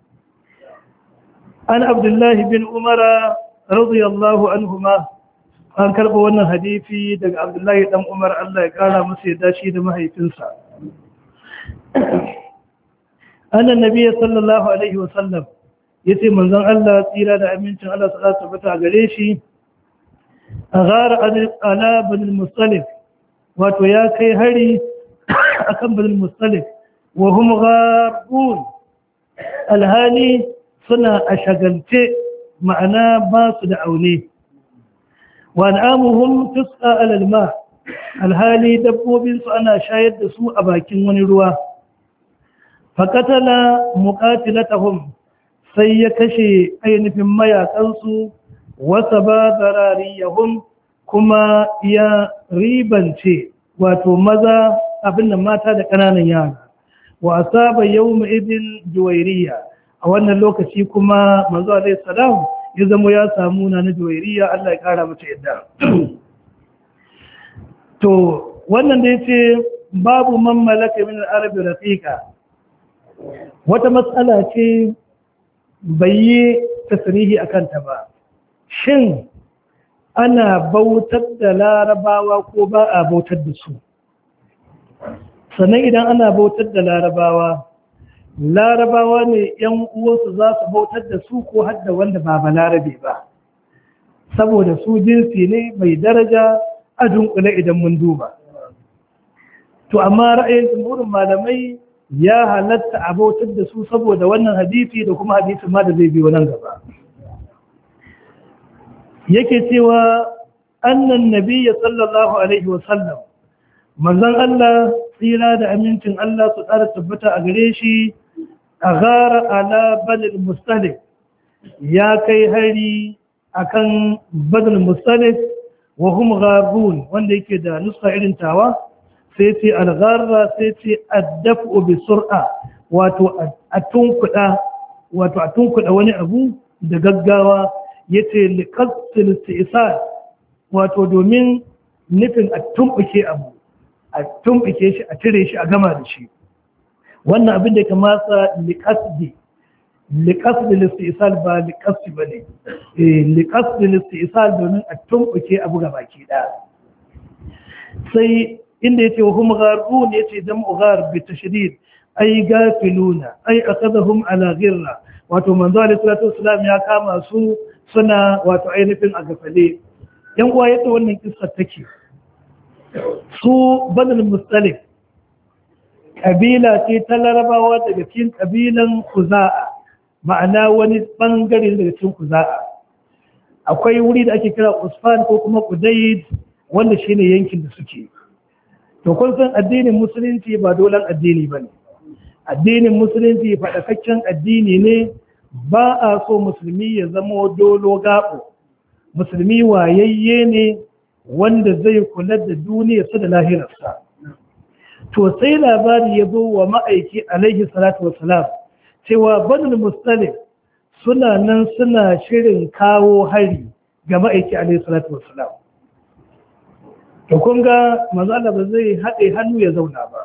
Speaker 1: an abdullahi bin umara radiyallahu anhuma an karɓa wannan hadisi daga abdullahi dan umar Allah ya kara masa yadda shi da mahaifinsa annan nabiy sallallahu alaihi wasallam yace manzon Allah tsira da amincin Allah sallallahu alaihi wasallam gare shi aghara ala bin mustalif wato ya kai hari akan bin mustalif wa hum gharqun alhali suna a shagalce ma'ana ba su da aune wa an'amuhum tusqa ala alma alhali dabbobin su ana shayar da su a bakin wani ruwa fakatala muqatilatahum sai ya kashe ainihin mayakansu wasa ba zarariyahum kuma ya ribance wato maza abin da mata da ƙananan yara wa asaba yawma idin juwairiya a wannan lokaci kuma manzo alaihi salam ya zama ya samu na na juwairiya Allah ya kara mata yadda to wannan da yace babu man malaka min al-arab raqiqa wata matsala ce bai yi tasirihi a kanta ba shin ana bautar da larabawa ko ba a bautar da su sannan idan ana bautar da larabawa larabawa ne yan uwansu za su bautar da su ko hadda wanda ba ba larabe ba saboda su jinsi ne mai daraja a dunkule idan mun duba to amma ra'ayin jumhurin malamai ya halatta a bautar da su saboda wannan hadisi da kuma hadisin ma da zai biyo nan gaba yake cewa annan nabiyyi sallallahu alaihi wa sallam manzon Allah tsira da amincin Allah su tsara tabbata a gare shi a gara ala badal mustalif ya kai hari akan badal mustalif wa hum gharun wanda yake da nuska irin tawa sai ce algharra sai ce addafu bi sur'a wato a tunkuda wato a tunkuda wani abu da gaggawa yace liqatil istisal wato domin nufin a tumbuke abu a tumbuke shi a cire shi a gama da shi wannan abin da kamata liqasdi liqasdi istisal ba liqasdi bane eh liqasdi istisal domin a tumbuke abu gabaki daya sai inda yace wa hum gharun yace jam'u ghar bi tashdid ay gafiluna ay akadahum ala ghirra wato manzo alaihi salatu wasalam ya kama su suna wato ainihin a gafale yan uwa yadda wannan kissa take su banul mustalif kabila ce ta larabawa daga cikin kabilan kuza'a ma'ana wani bangare daga cikin kuza'a akwai wuri da ake kira usfan ko kuma qudayd wanda shine yankin da suke to kun san addinin musulunci ba dolan addini bane addinin musulunci faɗakakken addini ne ba a so musulmi ya zama dolo gabo musulmi wayayye ne wanda zai kula da duniyarsa da lahirarsa to sai labari ya zo wa ma'aiki alaihi salatu wassalam cewa banul mustalif suna nan suna shirin kawo hari ga ma'aiki alaihi salatu wassalam to kun ga manzo Allah ba zai haɗe hannu ya zauna ba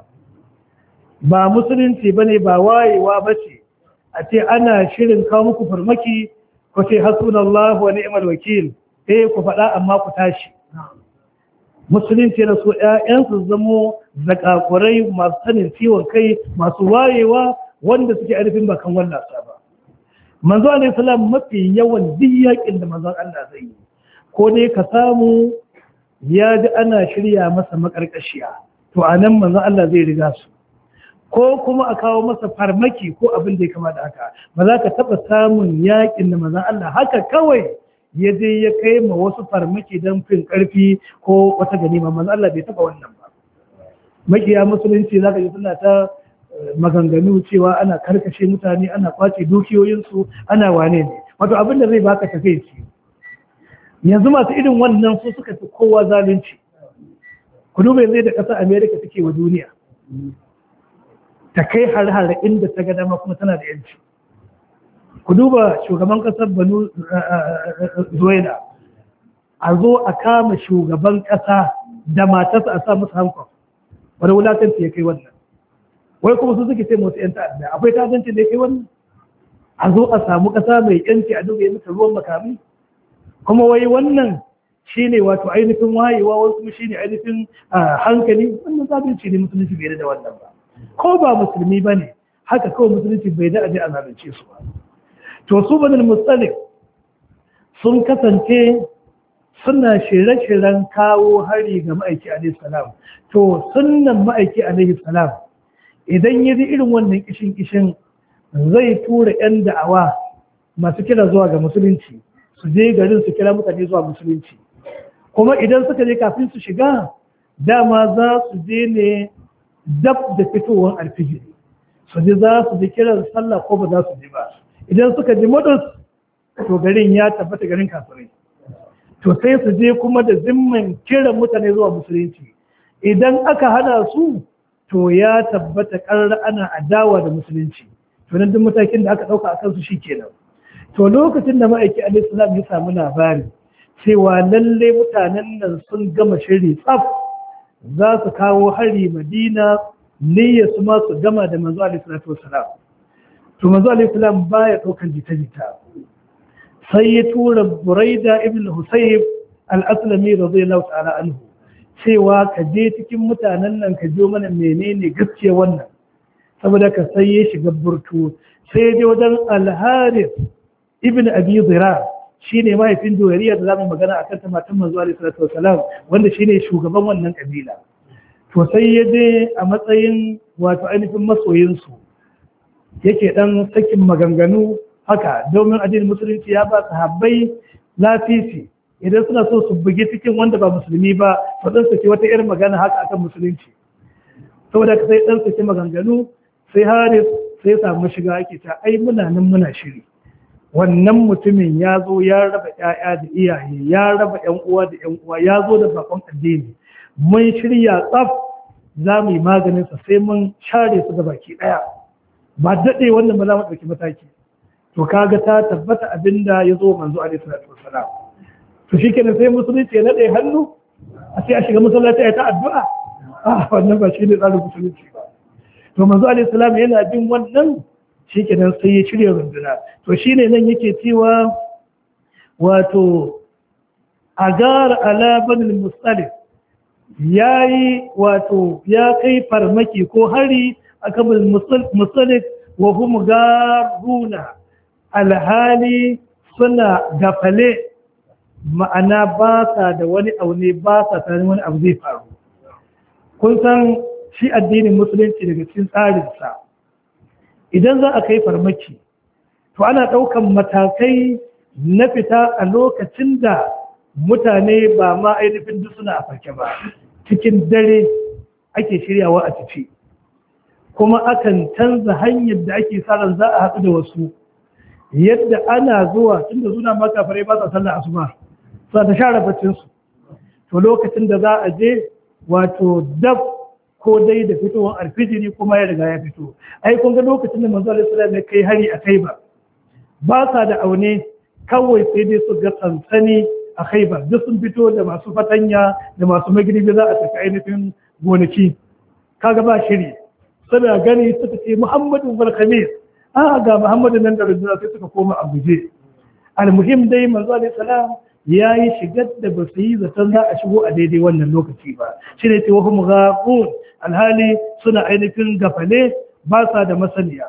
Speaker 1: ba musulunci bane ba wayewa bace a ce ana shirin kawo muku farmaki ko ce hasbunallahu wa ni'mal wakil eh ku faɗa amma ku tashi musulunci na so ƴaƴansu zamo zakakurai masu sanin ciwon kai masu wayewa wanda suke arifin bakan wallasa ba manzo alaihi salam mafi yawan duk yakin da manzon Allah zai yi ko dai ka samu ya ji ana shirya masa makarkashiya to anan manzon Allah zai riga su ko kuma a kawo masa farmaki ko abin da ya kama da haka ba za ka taɓa samun yakin da manzon Allah haka kawai ya je ya kai ma wasu farmaki don fin ƙarfi ko wata ganima manzon Allah bai taɓa wannan ba makiya musulunci za ka ji suna ta maganganu cewa ana karkashe mutane ana kwace dukiyoyinsu ana wane ne wato abin da zai baka takeici yanzu masu irin wannan su suka fi kowa zalunci ku duba yanzu da ƙasar America take wa duniya ta kai har-har inda ta ga dama kuma tana da yanci ku duba shugaban ƙasar Banu Zuwaila a zo a kama shugaban ƙasa da matarsa a sa musu hankon wani wulatanci ya kai wannan wai kuma su suke sai motsi 'yan ta'adda akwai ta'addanci da ya kai wannan a zo a samu ƙasa mai yanci a duba ya mata ruwan makami kuma wai wannan shi ne wato ainihin wayewa wasu shi ne ainihin hankali wannan zalunci ne musulunci bai da wannan ba ko ba musulmi ba ne haka kawai musulunci bai da aje a zalunce su ba to su Banu Mustalik sun kasance suna shirye-shiryen kawo hari ga ma'aiki alaihi salam. To sunnan ma'aiki alaihi salam idan yi irin wannan kishin-kishin zai tura 'yan da'awa masu kira zuwa ga musulunci su je garin su kira mutane zuwa musulunci, kuma idan suka je kafin su shiga dama za su je ne dab da fitowar alfijiri, su je za su ji kiran sallah ko ba za su ji ba. Idan suka ji modus to garin ya tabbata garin kafirai, to sai su je kuma da zimman kiran mutane zuwa musulunci. Idan aka hana su to ya tabbata ƙarar ana adawa da musulunci, to nan duk matakin da aka ɗauka a kansu shi kenan. To lokacin da ma'aiki alaihi salam ya samu labari cewa lalle mutanen nan sun gama shiri tsaf za su kawo hari Madina, niyyar su ma su gama da manzo alaihi salatu wassalam, to manzo alaihi salam baya ɗaukan jita-jita, sai ya tura Buraida ibn Husayb al-Aslami radiyallahu ta'ala anhu cewa ka je cikin mutanen nan ka jo mana menene gaskiya wannan. Saboda ka sai ya shiga burtu, sai ya je wajen Al-Harith ibn Abi Dhira, shine mahaifin Juwairiya da zamu magana akan ta matan manzo alaihi salatu wasalam, wanda shine shugaban wannan kabila. To sai ya je a matsayin wato ainihin masoyinsu, yake dan sakin maganganu haka, domin addinin musulunci ya ba sahabbai lafifi idan suna so su bugi cikin wanda ba musulmi ba, to dan saki wata irin magana haka akan musulunci. Saboda sai dan saki maganganu, sai Haris sai ya samu shiga ake ta ai muna nan muna shiri, wannan mutumin ya zo ya raba ƴaƴa da iyaye, ya raba ƴan uwa da ƴan uwa, ya zo da bakon addini, mun shirya tsaf za mu yi maganin sa, sai mun share su da baki ɗaya, ba daɗe wannan ba za mu ɗauki mataki. To kaga ta tabbata abinda ya zo manzo alaihi salatu wassalam. To shikenan sai musulunci ya naɗe hannu a sai a shiga masallaci a ta addu'a, ah wannan ba shi ne tsarin musulunci ba. To manzo alaihi salam yana bin wannan, shikenan sai ya shirya runduna. To shine nan yake cewa wato agar ala banil mustalif, yayi wato ya kai farmaki ko hari akan mustalif wa hum garuna, alhali suna gafale, ma'ana ba sa da wani aune, ba sa tare wani abu zai faru. Kun san shi addinin musulunci daga cikin tsarinsa idan za a kai farmaki to ana ɗaukan matakai na fita a lokacin da mutane ba ma ainihin duk suna a farke ba, cikin dare ake shiryawa a tafi, kuma akan canza hanyar da ake sa ran za a haɗu da wasu, yadda ana zuwa tun da suna maka fare ba sa sallar asuba sa ta share baccinsu, to lokacin da za a je wato dab ko dai da fitowar alfijiri kuma ya riga ya fito. Ai kun ga lokacin da manzo alaihi salam ya kai hari a Khaibar, ba sa da aune, kawai sai dai su ga tsantsani a Khaibar, duk sun fito da masu fatanya da masu magribi za a tafi ainihin gonaki, kaga ba shiri, suna gani suka ce Muhammadu wal khamis, a ga Muhammadu nan da rujuna, sai suka koma a guje. Almuhim dai manzo alaihi salam ya yi shigar da ba su yi zaton za a shigo a daidai wannan lokaci ba, shi ne cewa hum ghafun, alhali suna ainihin gafale, ba sa da masaniya.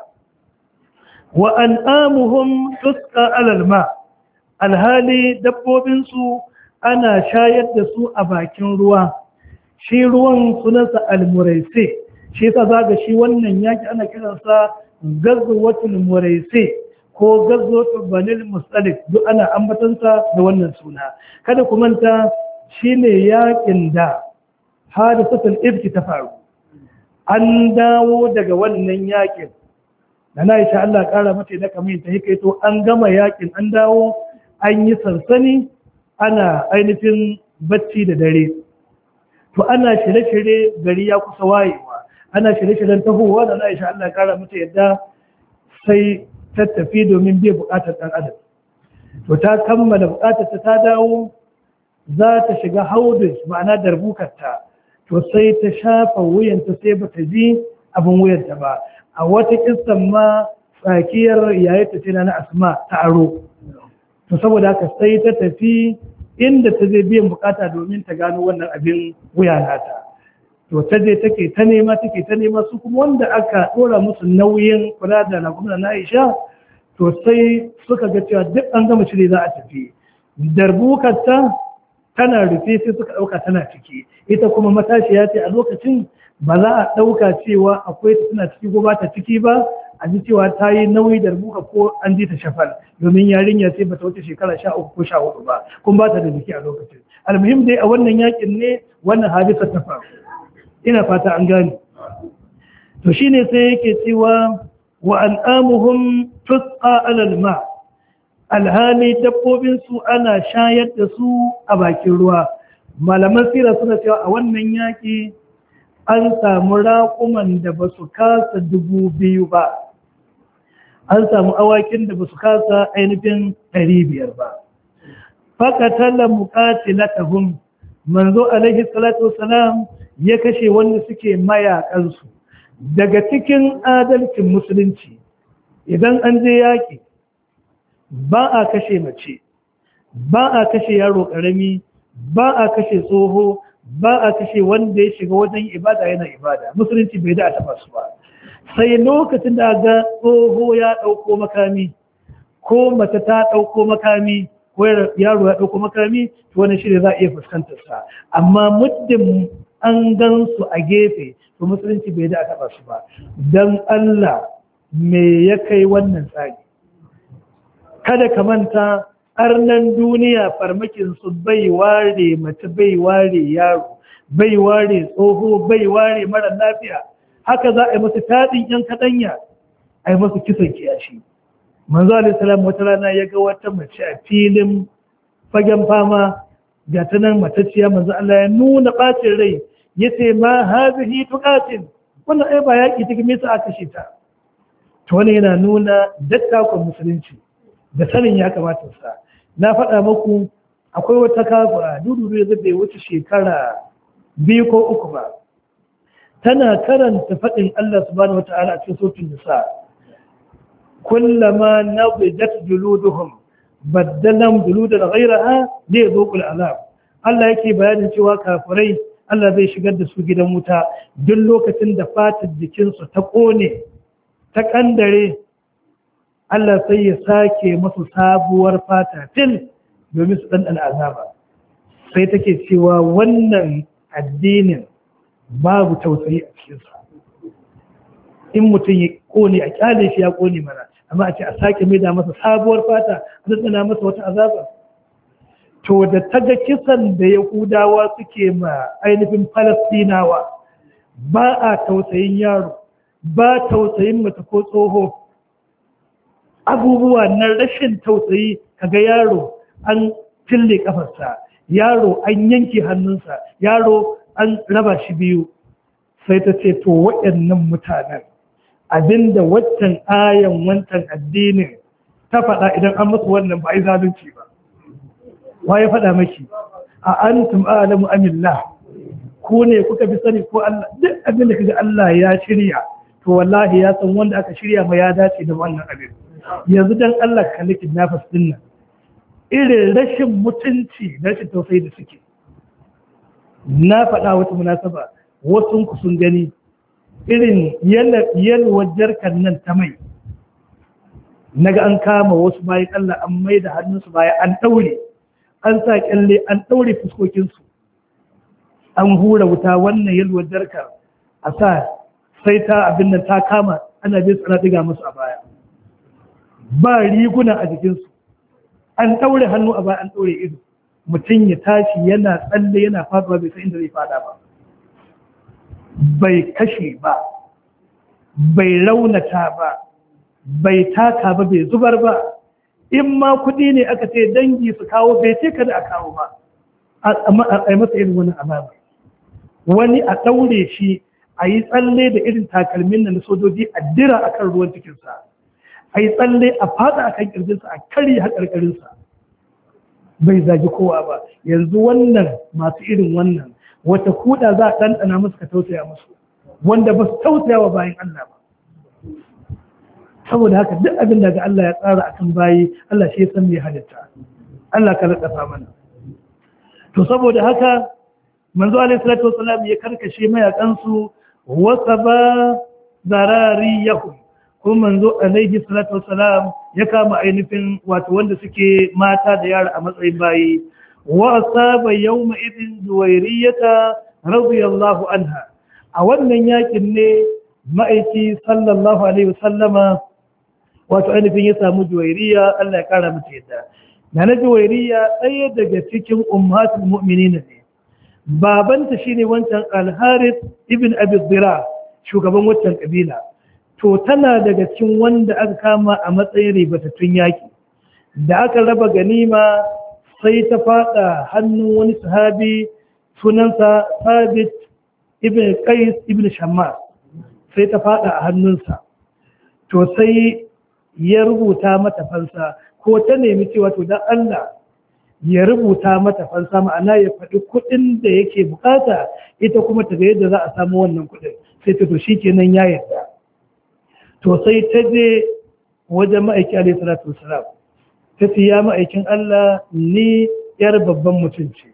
Speaker 1: Wa an'amuhum tusqa alal ma, alhali dabbobinsu ana shayar da su a bakin ruwa, shi ruwan sunansa almuraisi, shi yasa zaga shi wannan yaki ana kiransa gazwatul muraisi ko gazwatul banil mustalif, duk ana ambatansa da wannan suna. Kada ku manta shine yakin da hadisatul ifki ta faru, an dawo daga wannan yakin da na isha Allah kara mata da kamar ta yake, to an gama yakin, an dawo an yi sansani, ana ainihin bacci da dare, to ana shirye-shirye, gari ya kusa wayewa, ana shirye-shiryen tahowa da na isha Allah kara mata yadda sai ta tafi domin bai bukatar ɗan adam. To ta kammala bukatar ta ta dawo za ta shiga haudus, ma'ana darbukarta, to sai ta shafa wuyanta sai ba ta ji abin wuyanta ba. A wata kissan ma tsakiyar yayata ce na Asma ta aro, to saboda haka sai ta tafi inda ta je biyan bukata domin ta gano wannan abin wuya nata. To ta je take ta nema take ta nema, su kuma wanda aka dora musu nauyin kula da na gwamna na Aisha, to sai suka ga cewa duk an gama shiri za a tafi, darbukarta tana rufe sai suka ɗauka tana ciki, ita kuma matashiya ce a lokacin ba za a ɗauka cewa akwai ta tana ciki ko ba ta ciki ba, a ji cewa ta yi nauyi darbuka ko an ji ta shafal, domin yarinya sai ba ta wuce shekara sha uku ko sha hudu ba, kuma ba ta da jiki a lokacin. Almuhim dai a wannan yakin ne wannan hadisa ta faru, ina fata an gane. To shine sai yake cewa wa an'amuhum tusqa alal ma, alhali dabbobin su ana shayar da su a bakin ruwa. Malaman sira suna cewa a wannan yaki an samu raƙuman da ba su kasa dubu biyu ba, an samu awakin da ba su kasa ainihin ɗari biyar ba. Fakatalla muqatilatahum, manzo alaihi salatu wasalam ya kashe wanda suke mayakansu. Daga cikin adalcin musulunci, idan an je yaƙi ba a kashe mace, ba a kashe yaro ƙarami, ba a kashe tsoho, ba a kashe wanda ya shiga wajen ibada yana ibada. Musulunci bai da a taɓa su ba. Sai lokacin da ga tsoho ya ɗauko makami, ko mace ta ɗauko makami, ko yaro ya ɗauko makami, to wani shi za a iya fuskantar sa. Amma muddin an gan su a gefe, to musulunci bai da a taɓa su ba. Don Allah me ya kai wannan tsari? Kada ka manta arnan duniya farmakin su bai ware mace, bai ware yaro, bai ware tsoho, bai ware mara lafiya. Haka za a yi masu taɗin yan kaɗanya, a yi masu kisan kiyashi. Manzo alaihi salam wata rana ya ga wata mace a filin fagen fama, ga ta nan matacciya. Manzo Allah ya nuna ɓacin rai, ya ce ma hazihi tuqatil, wannan ai ba yaƙi take, me yasa aka kashe ta? To wannan yana nuna dattakon musulunci da sanin ya kamata sa. Na faɗa muku akwai wata kafira dudu da bai wuce shekara biyu ko uku ba, tana karanta faɗin Allah subhanahu wata'ala a cikin suratul nisa, kullama nabidat juluduhum baddalam juludan ghayraha liyazuqul azab. Allah yake bayanin cewa kafirai Allah zai shigar da su gidan wuta duk lokacin da fatar jikinsu ta ƙone ta ƙandare, Allah sai ya sake masu sabuwar fata til domin su ɗanɗana azaba. Sai take cewa wannan addinin babu tausayi a cikinsa. In mutum ya ƙone a ƙyale shi ya ƙone mana, amma a ce a sake mai da masa sabuwar fata, a ɗanɗana masa wata azaba. To da ta ga kisan da Yahudawa suke ma ainihin Falastinawa, ba a tausayin yaro, ba tausayin mace ko tsoho, abubuwa na rashin tausayi. Kaga yaro an fille kafarsa, yaro an yanke hannunsa, yaro an raba shi biyu. Sai ta ce to waɗannan mutanen abinda waccan ayan wancan addinin ta faɗa, idan an musu wannan ba a yi zalunci ba. Wa ya faɗa maki? A antum a'lamu amillah, ku ne kuka fi sani ko Allah? Duk abin da kaga Allah ya shirya, to wallahi ya san wanda aka shirya ma ya dace da wannan abin. Yanzu dan Allah ka kalli kidnappers din nan, irin rashin mutunci da rashin tausayi da suke. Na faɗa wata munasaba, wasu ku sun gani irin yalwar jarkar nan ta mai. Naga an kama wasu bayan Allah an mai da hannunsu baya, an ɗaure, an sa kyalle, an ɗaure fuskokinsu, an hura wuta wannan yalwar jarkar a sa sai ta abin nan ta kama, ana bin tsana diga musu a baya, ba riguna a jikinsu, an ɗaure hannu a baya, an ɗaure ido. Mutum ya tashi yana tsalle yana faɗuwa bai san inda zai fada ba, bai kashe ba, bai raunata ba, bai taka ba, bai zubar ba. In ma kuɗi ne aka ce dangi su kawo, bai ce kada a kawo ba, a yi masa irin wani azaba. Wani a ɗaure shi a yi tsalle da irin takalmin na sojoji a dira a kan ruwan cikinsa, a yi tsalle a fada a kan ƙirjinsa, a karye haƙarƙarinsa, bai zagi kowa ba. Yanzu wannan masu irin wannan wata kuɗa za a ɗanɗana musu ka tausaya musu, wanda ba su tausaya wa bayan Allah ba. Saboda haka duk abin da ga Allah ya tsara akan bayi, Allah shi ya san me halitta. Allah ka rada mana. To saboda haka manzo alaihi salatu wasallam ya karkashe mayakan su, wasaba zarariyahum, kuma manzo alaihi salatu wassalam ya kama ainihin wato wanda suke mata da yara a matsayin bayi wa asaba yawma idin juwairiyata radiyallahu anha a wannan yakin ne ma'aiki sallallahu alaihi wasallama wato ainihin ya samu juwairiya Allah ya kara mata yadda na na juwairiya ɗaya daga cikin ummatul mu'minin ne babanta shine wancan al-harith ibn abi dhira shugaban wancan kabila to tana daga cikin wanda aka kama a matsayin ribatattun yaki da aka raba ganima sai ta fada hannun wani sahabi sunansa Sabit ibn Qais ibn Shammas sai ta fada a hannunsa to sai ya rubuta mata fansa ko ta nemi cewa to dan Allah ya rubuta mata fansa ma'ana ya faɗi kuɗin da yake bukata ita kuma ta ga yadda za a samu wannan kuɗin sai ta to shikenan ya yarda to sai ta je wajen ma'aiki alaihi salatu wasalam ta ce ya ma'aikin Allah ni yar babban mutum ce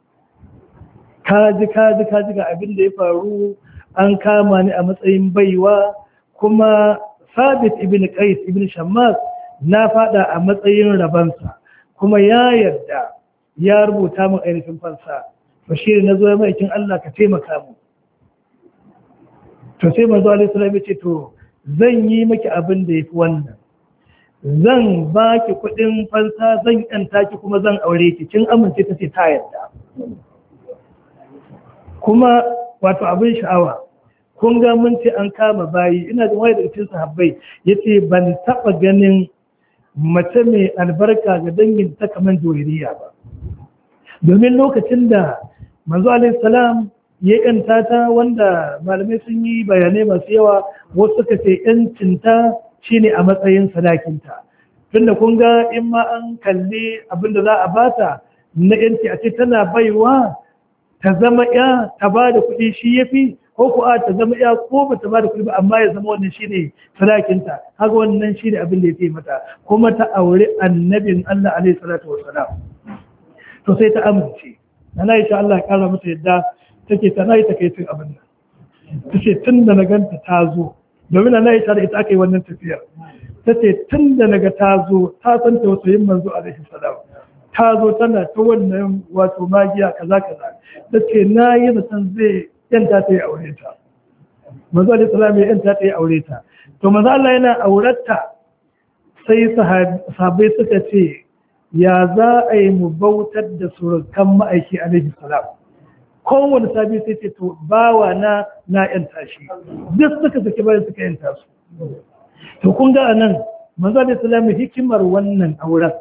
Speaker 1: kaji kaji kaji ga abin da ya faru an kama ni a matsayin baiwa kuma Sabit ibn Qais ibn Shammas na fada a matsayin rabansa kuma ya yarda ya rubuta min ainihin fansa to shi ne nazo ma'aikin Allah ka taimaka mu to sai manzo alaihi salam ya ce to zan yi maki abin da yafi wannan zan baki kuɗin fansa zan yanta ki kuma zan aure ki kin amince ta ce ta yarda kuma wato abin sha'awa kun ga mun ce an kama bayi ina da wani daga cikin sahabbai yace ban taba ganin mace mai albarka ga dangin ta kaman juwairiya ba domin lokacin da manzo alaihi salam ya yanta ta wanda malamai sun yi bayanai masu yawa wasu suka ce yancinta shine a matsayin sadakinta tunda kun ga in ma an kalli abin da za a bata na yanci a ce tana baiwa ta zama ya ta ba da kuɗi shi ya fi ko ku a ta zama ya ko ba ta ba da kuɗi ba amma ya zama wannan shi ne sadakinta haka wannan shi ne abin da ya fi mata kuma ta aure annabin Allah alaihi salatu wassalam to sai ta amince na yi ta Allah ya kara mata yadda take ta nayi ta kai tun abin nan tace tun da na ganta ta zo domin na yi ta da ita aka yi wannan tafiyar tace tun da naga ta zo ta san tausayin manzo alaihi salam ta zo tana ta wannan wato magiya kaza kaza tace na yi zaton zai yanta ta yi aure ta manzo alaihi salam ya yanta ta yi aure ta to manzo Allah yana aurarta sai sahabbai suka ce ya za a yi mu bautar da surukan ma'aiki alaihi salam kowane sabi sai ce to bawa na na yanta shi duk suka saki bayan suka yanta su to kun ga anan manzo alaihi salam hikimar wannan auren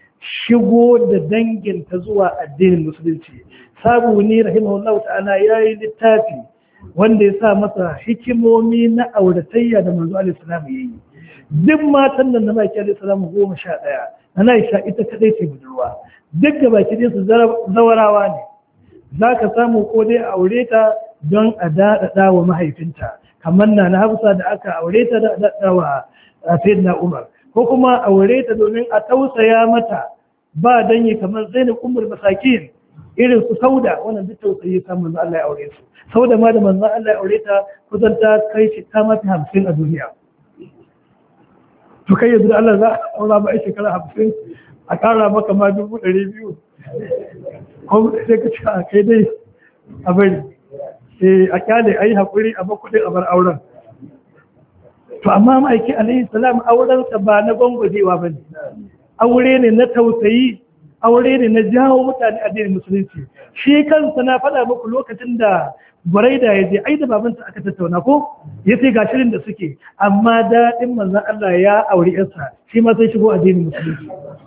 Speaker 1: shigo da dangin ta zuwa addinin musulunci sabu ni rahimahullahu ta'ala yayi littafi wanda ya sa masa hikimomi na auratayya da manzo alaihi salam yayi duk matan nan na baki alaihi salam goma sha ɗaya ana isha ita kadai ce budurwa duk da baki din su zawarawa ne zaka samu ko dai a aure ta don a daɗaɗa wa mahaifinta kamar na na Hafsa da aka aure ta da daɗaɗa wa Sayyidina Umar ko kuma aure ta domin a tausaya mata ba danyi kamar Zainab ummul masakin irin su Sauda wannan duk tausayi sa manzo Allah ya aure su Sauda ma da manzo Allah ya aure ta kusan ta kai shi ta mata hamsin a duniya to kai yanzu Allah za a aura ba a shekara hamsin a ƙara maka ma dubu ɗari biyu ko sai ka ce a kai dai a bari a kyale a yi haƙuri a bakuɗin a bar auren to amma ma'aiki alaihi salam aurensa ba na gwangwajewa ba ne aure ne na tausayi aure ne na jawo mutane addinin musulunci shi kansa na faɗa muku lokacin da Buraida ya je ai da babansa aka tattauna ko ya sai ga shirin da suke amma daɗin manzon Allah ya aure yarsa shi ma sai shigo addinin musulunci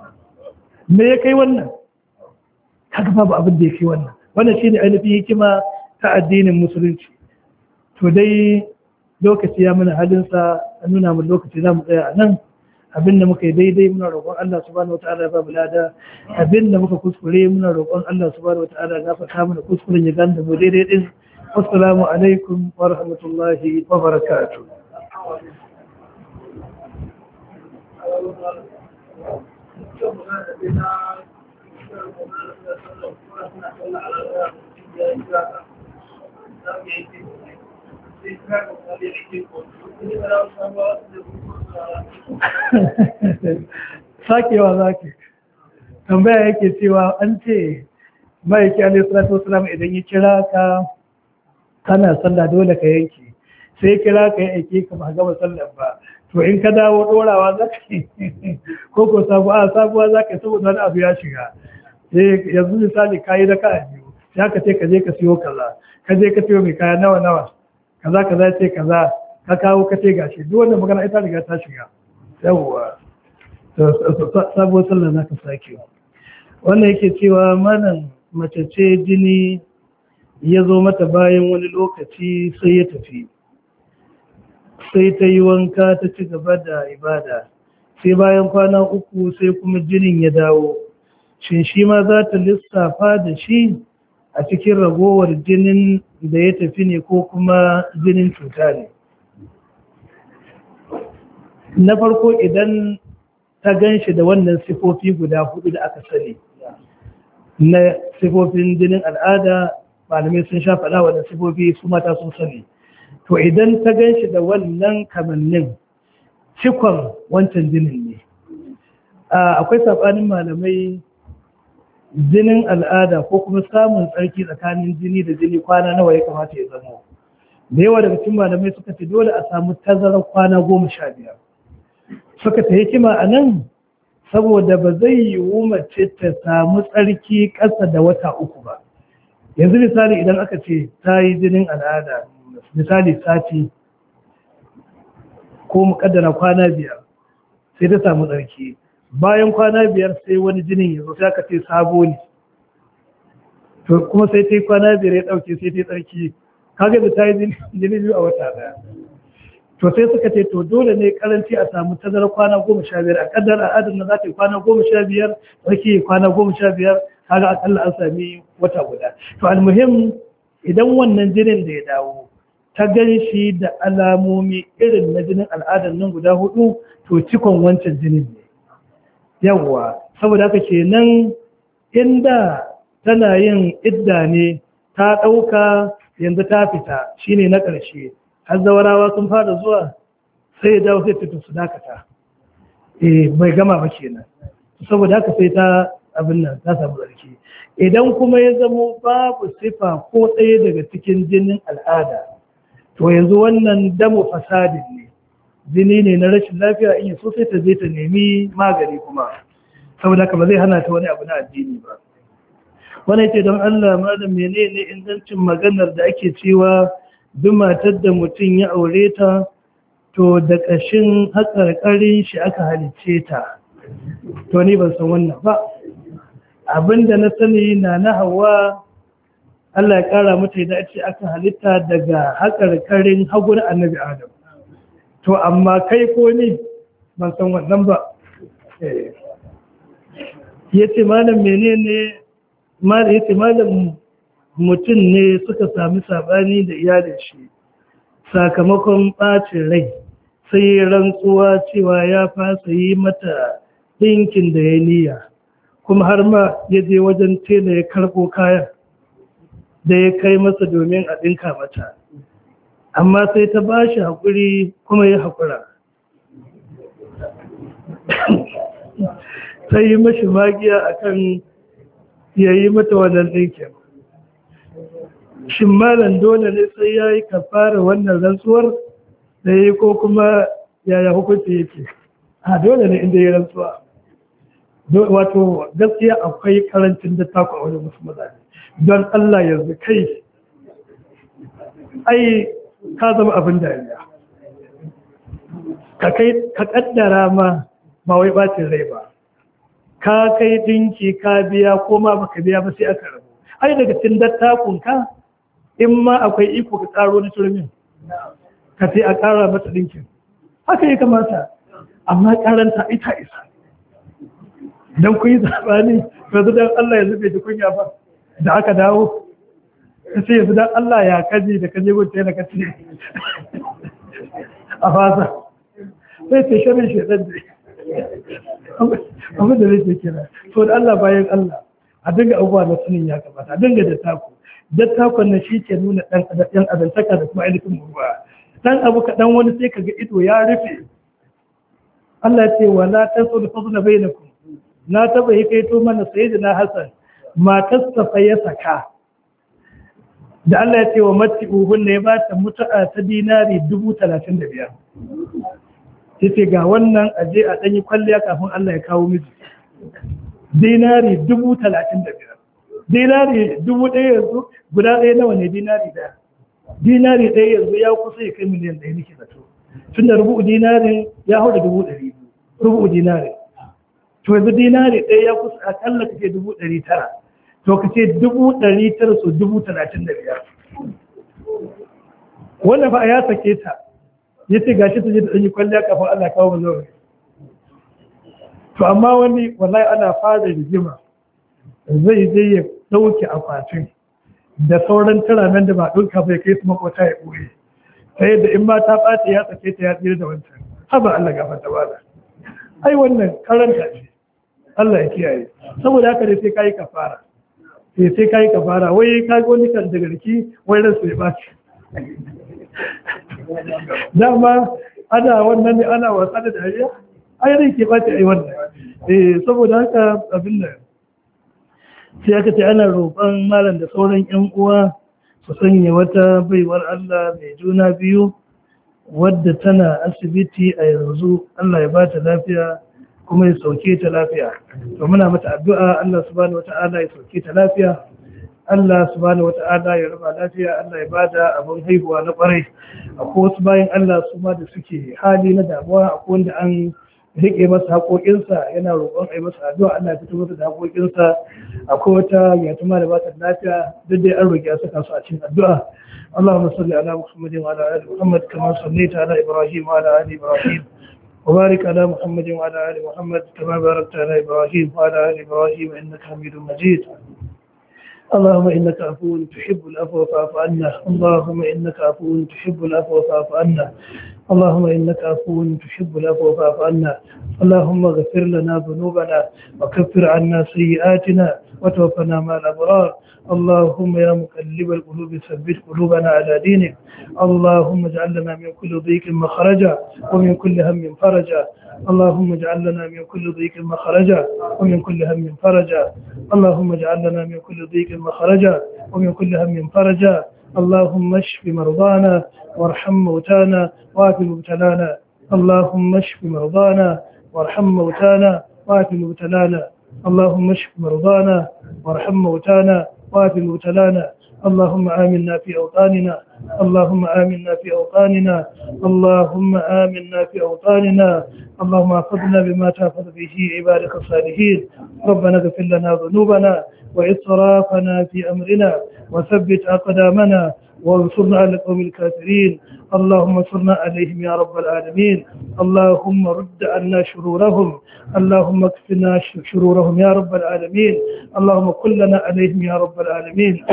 Speaker 1: me ya kai wannan kaga babu abin da ya kai wannan wannan shine ainihin hikima ta addinin musulunci to dai lokaci ya mana halinsa a nuna mu lokaci za mu tsaya a nan abin da muka yi daidai muna roƙon Allah subhanahu wata'ala ya ba mu lada abin da muka kuskure muna roƙon Allah subhanahu wata'ala ya faɗa mana kuskuren ya ganda mu daidai din assalamu alaikum wa rahmatullahi wa barakatuh Thank you. sakewa zaki tambaya yake cewa an ce ma'aiki alaihi salatu wasalam idan ya kira ka kana sallah dole ka yanke sai kira ka yi aike ka ba gama sallar ba to in ka dawo dorawa za ka yi ko ko sabuwa sabuwa za ka yi saboda wani abu ya shiga sai yanzu misali ka yi da ka biyu ya ka ce ka je ka siyo kaza ka je ka siyo mai kaya nawa nawa kaza kaza ce kaza ka kawo ka ce gashi duk wanda magana ita riga ta shiga yawwa sabuwar sallah za ka sake wannan yake cewa malam mace ce jini ya zo mata bayan wani lokaci sai ya tafi sai ta yi wanka ta ci gaba da ibada sai bayan kwana uku sai kuma jinin ya dawo shin shi ma za ta lissafa da shi a cikin ragowar jinin da ya tafi ne ko kuma jinin cuta ne na farko idan ta gan shi da wannan sifofi guda hudu da aka sani na sifofin jinin al'ada malamai sun sha faɗa wannan sifofi su mata sun sani to idan ta gan shi da wannan kamannin cikon wancan jinin ne akwai saɓanin malamai jinin al'ada ko kuma samun tsarki tsakanin jini da jini kwana nawa ya kamata ya zama da yawa daga cikin malamai suka ce dole a samu tazarar kwana goma sha biyar suka ta hikima a nan saboda ba zai yiwu mace ta samu tsarki ƙasa da wata uku ba yanzu misali idan aka ce ta yi jinin al'ada misali sati ko muƙaddara kwana biyar sai ta samu tsarki bayan kwana biyar sai wani jinin ya zo sai aka ce sabo ne to kuma sai ta yi kwana biyar ya ɗauke sai ta yi tsarki kaga da ta yi jini biyu a wata ɗaya to sai suka ce to dole ne karanci a samu tazarar kwana goma sha biyar a kaddar al'adar na za ta yi kwana goma sha biyar tsarki kwana goma sha biyar kaga akalla an sami wata guda to almuhim idan wannan jinin da ya dawo ta gan shi da alamomi irin na jinin al'adar nan guda hudu to cikon wancan jinin ne yawwa saboda haka kenan inda tana yin idda ne ta ɗauka yanzu ta fita shine na ƙarshe har zawarawa sun fara zuwa sai ya dawo sai ta su dakata eh bai gama ba kenan saboda haka sai ta abin nan ta samu zarki idan kuma ya zamo babu sifa ko ɗaya daga cikin jinin al'ada to yanzu wannan damu fasadin ne jini ne na rashin lafiya in so sai ta je ta nemi magani kuma saboda haka ba zai hana ta wani abu na addini ba wannan ce don Allah malam menene ingancin maganar da ake cewa duk matar da mutum ya aure ta to da ƙashin haƙarƙarin shi aka halicce ta to ni ban san wannan ba abinda na sani na na hawa Allah ya ƙara mata da ce aka halitta daga haƙarƙarin hagun annabi Adam to amma kai ko ni ban san wannan ba yace malam menene malam yace malam mutum ne suka sami sabani da iyalin shi sakamakon ɓacin rai sai rantsuwa cewa ya fasa yi mata ɗinkin da ya niyya kuma har ma ya je wajen tela ya karɓo kayan da ya kai masa domin a ɗinka mata amma sai ta ba shi haƙuri kuma ya haƙura sai yi mashi magiya akan ya yi mata wannan ɗinkin shin malam dole ne sai ya yi kafara wannan rantsuwar da ya yi ko kuma yaya hukunci yake a dole ne inda ya rantsuwa wato gaskiya akwai karancin da takwa wani musu mazaje don Allah yanzu kai ai ka zama abin dariya ka kai ka kaddara ma ba wai bacin rai ba ka kai dinki ka biya ko ma baka biya ba sai aka rabu ai daga cikin dattakun ka in ma akwai iko ka tsaro na turmin ka sai a ƙara mata ɗinkin haka ya kamata amma ƙaranta ita isa don kun yi zaɓani yanzu don Allah ya zube da kunya ba da aka dawo ka ce yanzu don Allah ya kaji da kaje gunta yana kaci a fasa sai ce shirin shaidan da abin da zai ce kira to da Allah bayan Allah a dinga abubuwa na sanin ya kamata a dinga da taku dattakon na shi ke nuna ɗan adantaka da kuma ainihin ruwa ɗan abu kaɗan wani sai ka ga ido ya rufe Allah ce wala tasul fadla bainakum na taba hikaito mana sayyidina Hassan matarsa fa ya saka da Allah ya ce wa matti'uhun ne ba ta mutu'a ta dinari dubu talatin da biyar yace ga wannan aje a danyi kwalliya kafin Allah ya kawo miji dinari dubu talatin da biyar dinari dubu ɗaya yanzu guda ɗaya nawa ne dinari ɗaya dinari ɗaya yanzu ya kusa ya kai miliyan ɗaya nake zato tun da rubu dinarin ya hau da dubu ɗari rubu dinari to yanzu dinari ɗaya ya kusa akalla kake dubu ɗari tara to kace dubu ɗari tara so dubu talatin da biyar wannan fa ya sake ta ya ce gashi ta je ta ɗanyi kwalliya kafin Allah kawo mu zuwa to amma wani wallahi ana fara rigima zai je ya ɗauke akwatin da sauran turamen da ba ɗauka bai kai su makwata ya ɓoye ta yadda in ma ta ɓace ya sake ta ya tsira da wancan haba Allah gafa ta bada ai wannan karanta ce Allah ya kiyaye saboda haka dai sai kai kafara sai sai kai kafara wai ka ga wani kan daga riki wai ran sai ɓace dama ana wannan ne ana wasa da dariya ai rai ke ɓace ai wannan eh saboda haka abin nan sai aka ce ana roƙon malam da sauran ƴan uwa su sanya wata baiwar Allah mai juna biyu wadda tana asibiti a yanzu Allah ya bata lafiya kuma ya sauke ta lafiya to muna mata addu'a Allah subhanahu wata'ala ya sauke ta lafiya Allah subhanahu wata'ala ya raba lafiya Allah ya bada abin haihuwa na ƙwarai akwai wasu bayan Allah su ma da suke hali na damuwa akwai wanda an rike masa haƙoƙinsa yana roƙon a yi masa addu'a Allah ya fito masa da haƙoƙinsa akwai wata yatuma da ba ta lafiya duk dai an roƙi a saka su a cikin addu'a Allahumma salli ala Muhammadin wa ala ali Muhammad kama sallaita ala Ibrahim wa ala ali Ibrahim wa barik ala Muhammadin wa ala ali Muhammad kama barakta ala Ibrahim wa ala ali Ibrahim innaka Hamidum Majid اللهم إنك عفو تحب العفو فاعف عنا اللهم إنك عفو تحب العفو فاعف عنا اللهم إنك عفو تحب العفو فاعف عنا اللهم اغفر لنا ذنوبنا وكفر عنا سيئاتنا وتوفنا مع الأبرار اللهم يا مقلب القلوب ثبت قلوبنا على دينك اللهم اجعل لنا من كل ضيق مخرجا ومن كل هم فرجا اللهم اجعل لنا من كل ضيق مخرجا ومن كل هم فرجا اللهم اجعل لنا من كل ضيق مخرجا ومن كل هم فرجا اللهم اشف مرضانا وارحم موتانا وآت مبتلانا اللهم اشف مرضانا وارحم موتانا وآت مبتلانا اللهم اشف مرضانا وارحم موتانا وآت مبتلانا اللهم آمنا في أوطاننا اللهم آمنا في أوطاننا اللهم آمنا في أوطاننا اللهم احفظنا بما تحفظ به عبادك الصالحين ربنا اغفر لنا ذنوبنا وإسرافنا في أمرنا وثبت أقدامنا وانصرنا على القوم الكافرين اللهم انصرنا عليهم يا رب العالمين اللهم رد عنا شرورهم اللهم اكفنا شرورهم يا رب العالمين اللهم كلنا عليهم يا رب العالمين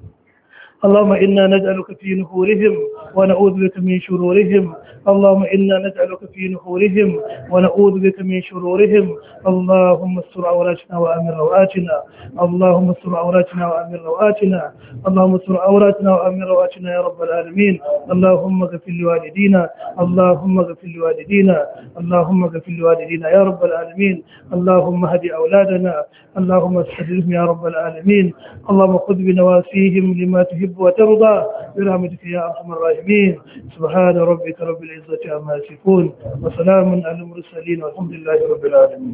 Speaker 1: اللهم إنا نجعلك في نحورهم ونعوذ بك من شرورهم اللهم إنا نجعلك في نحورهم ونعوذ بك من شرورهم اللهم استر عوراتنا وآمن روآتنا اللهم استر عوراتنا وآمن روآتنا اللهم استر عوراتنا وآمن روآتنا يا رب العالمين اللهم اغفر لوالدينا اللهم اغفر لوالدينا اللهم اغفر لوالدينا يا رب العالمين اللهم اهد أولادنا اللهم استجبهم يا رب العالمين اللهم خذ بنواسيهم لما تحب وترضى برحمتك يا أرحم الراحمين سبحان ربك رب العزة عما يصفون وسلام على المرسلين والحمد لله رب العالمين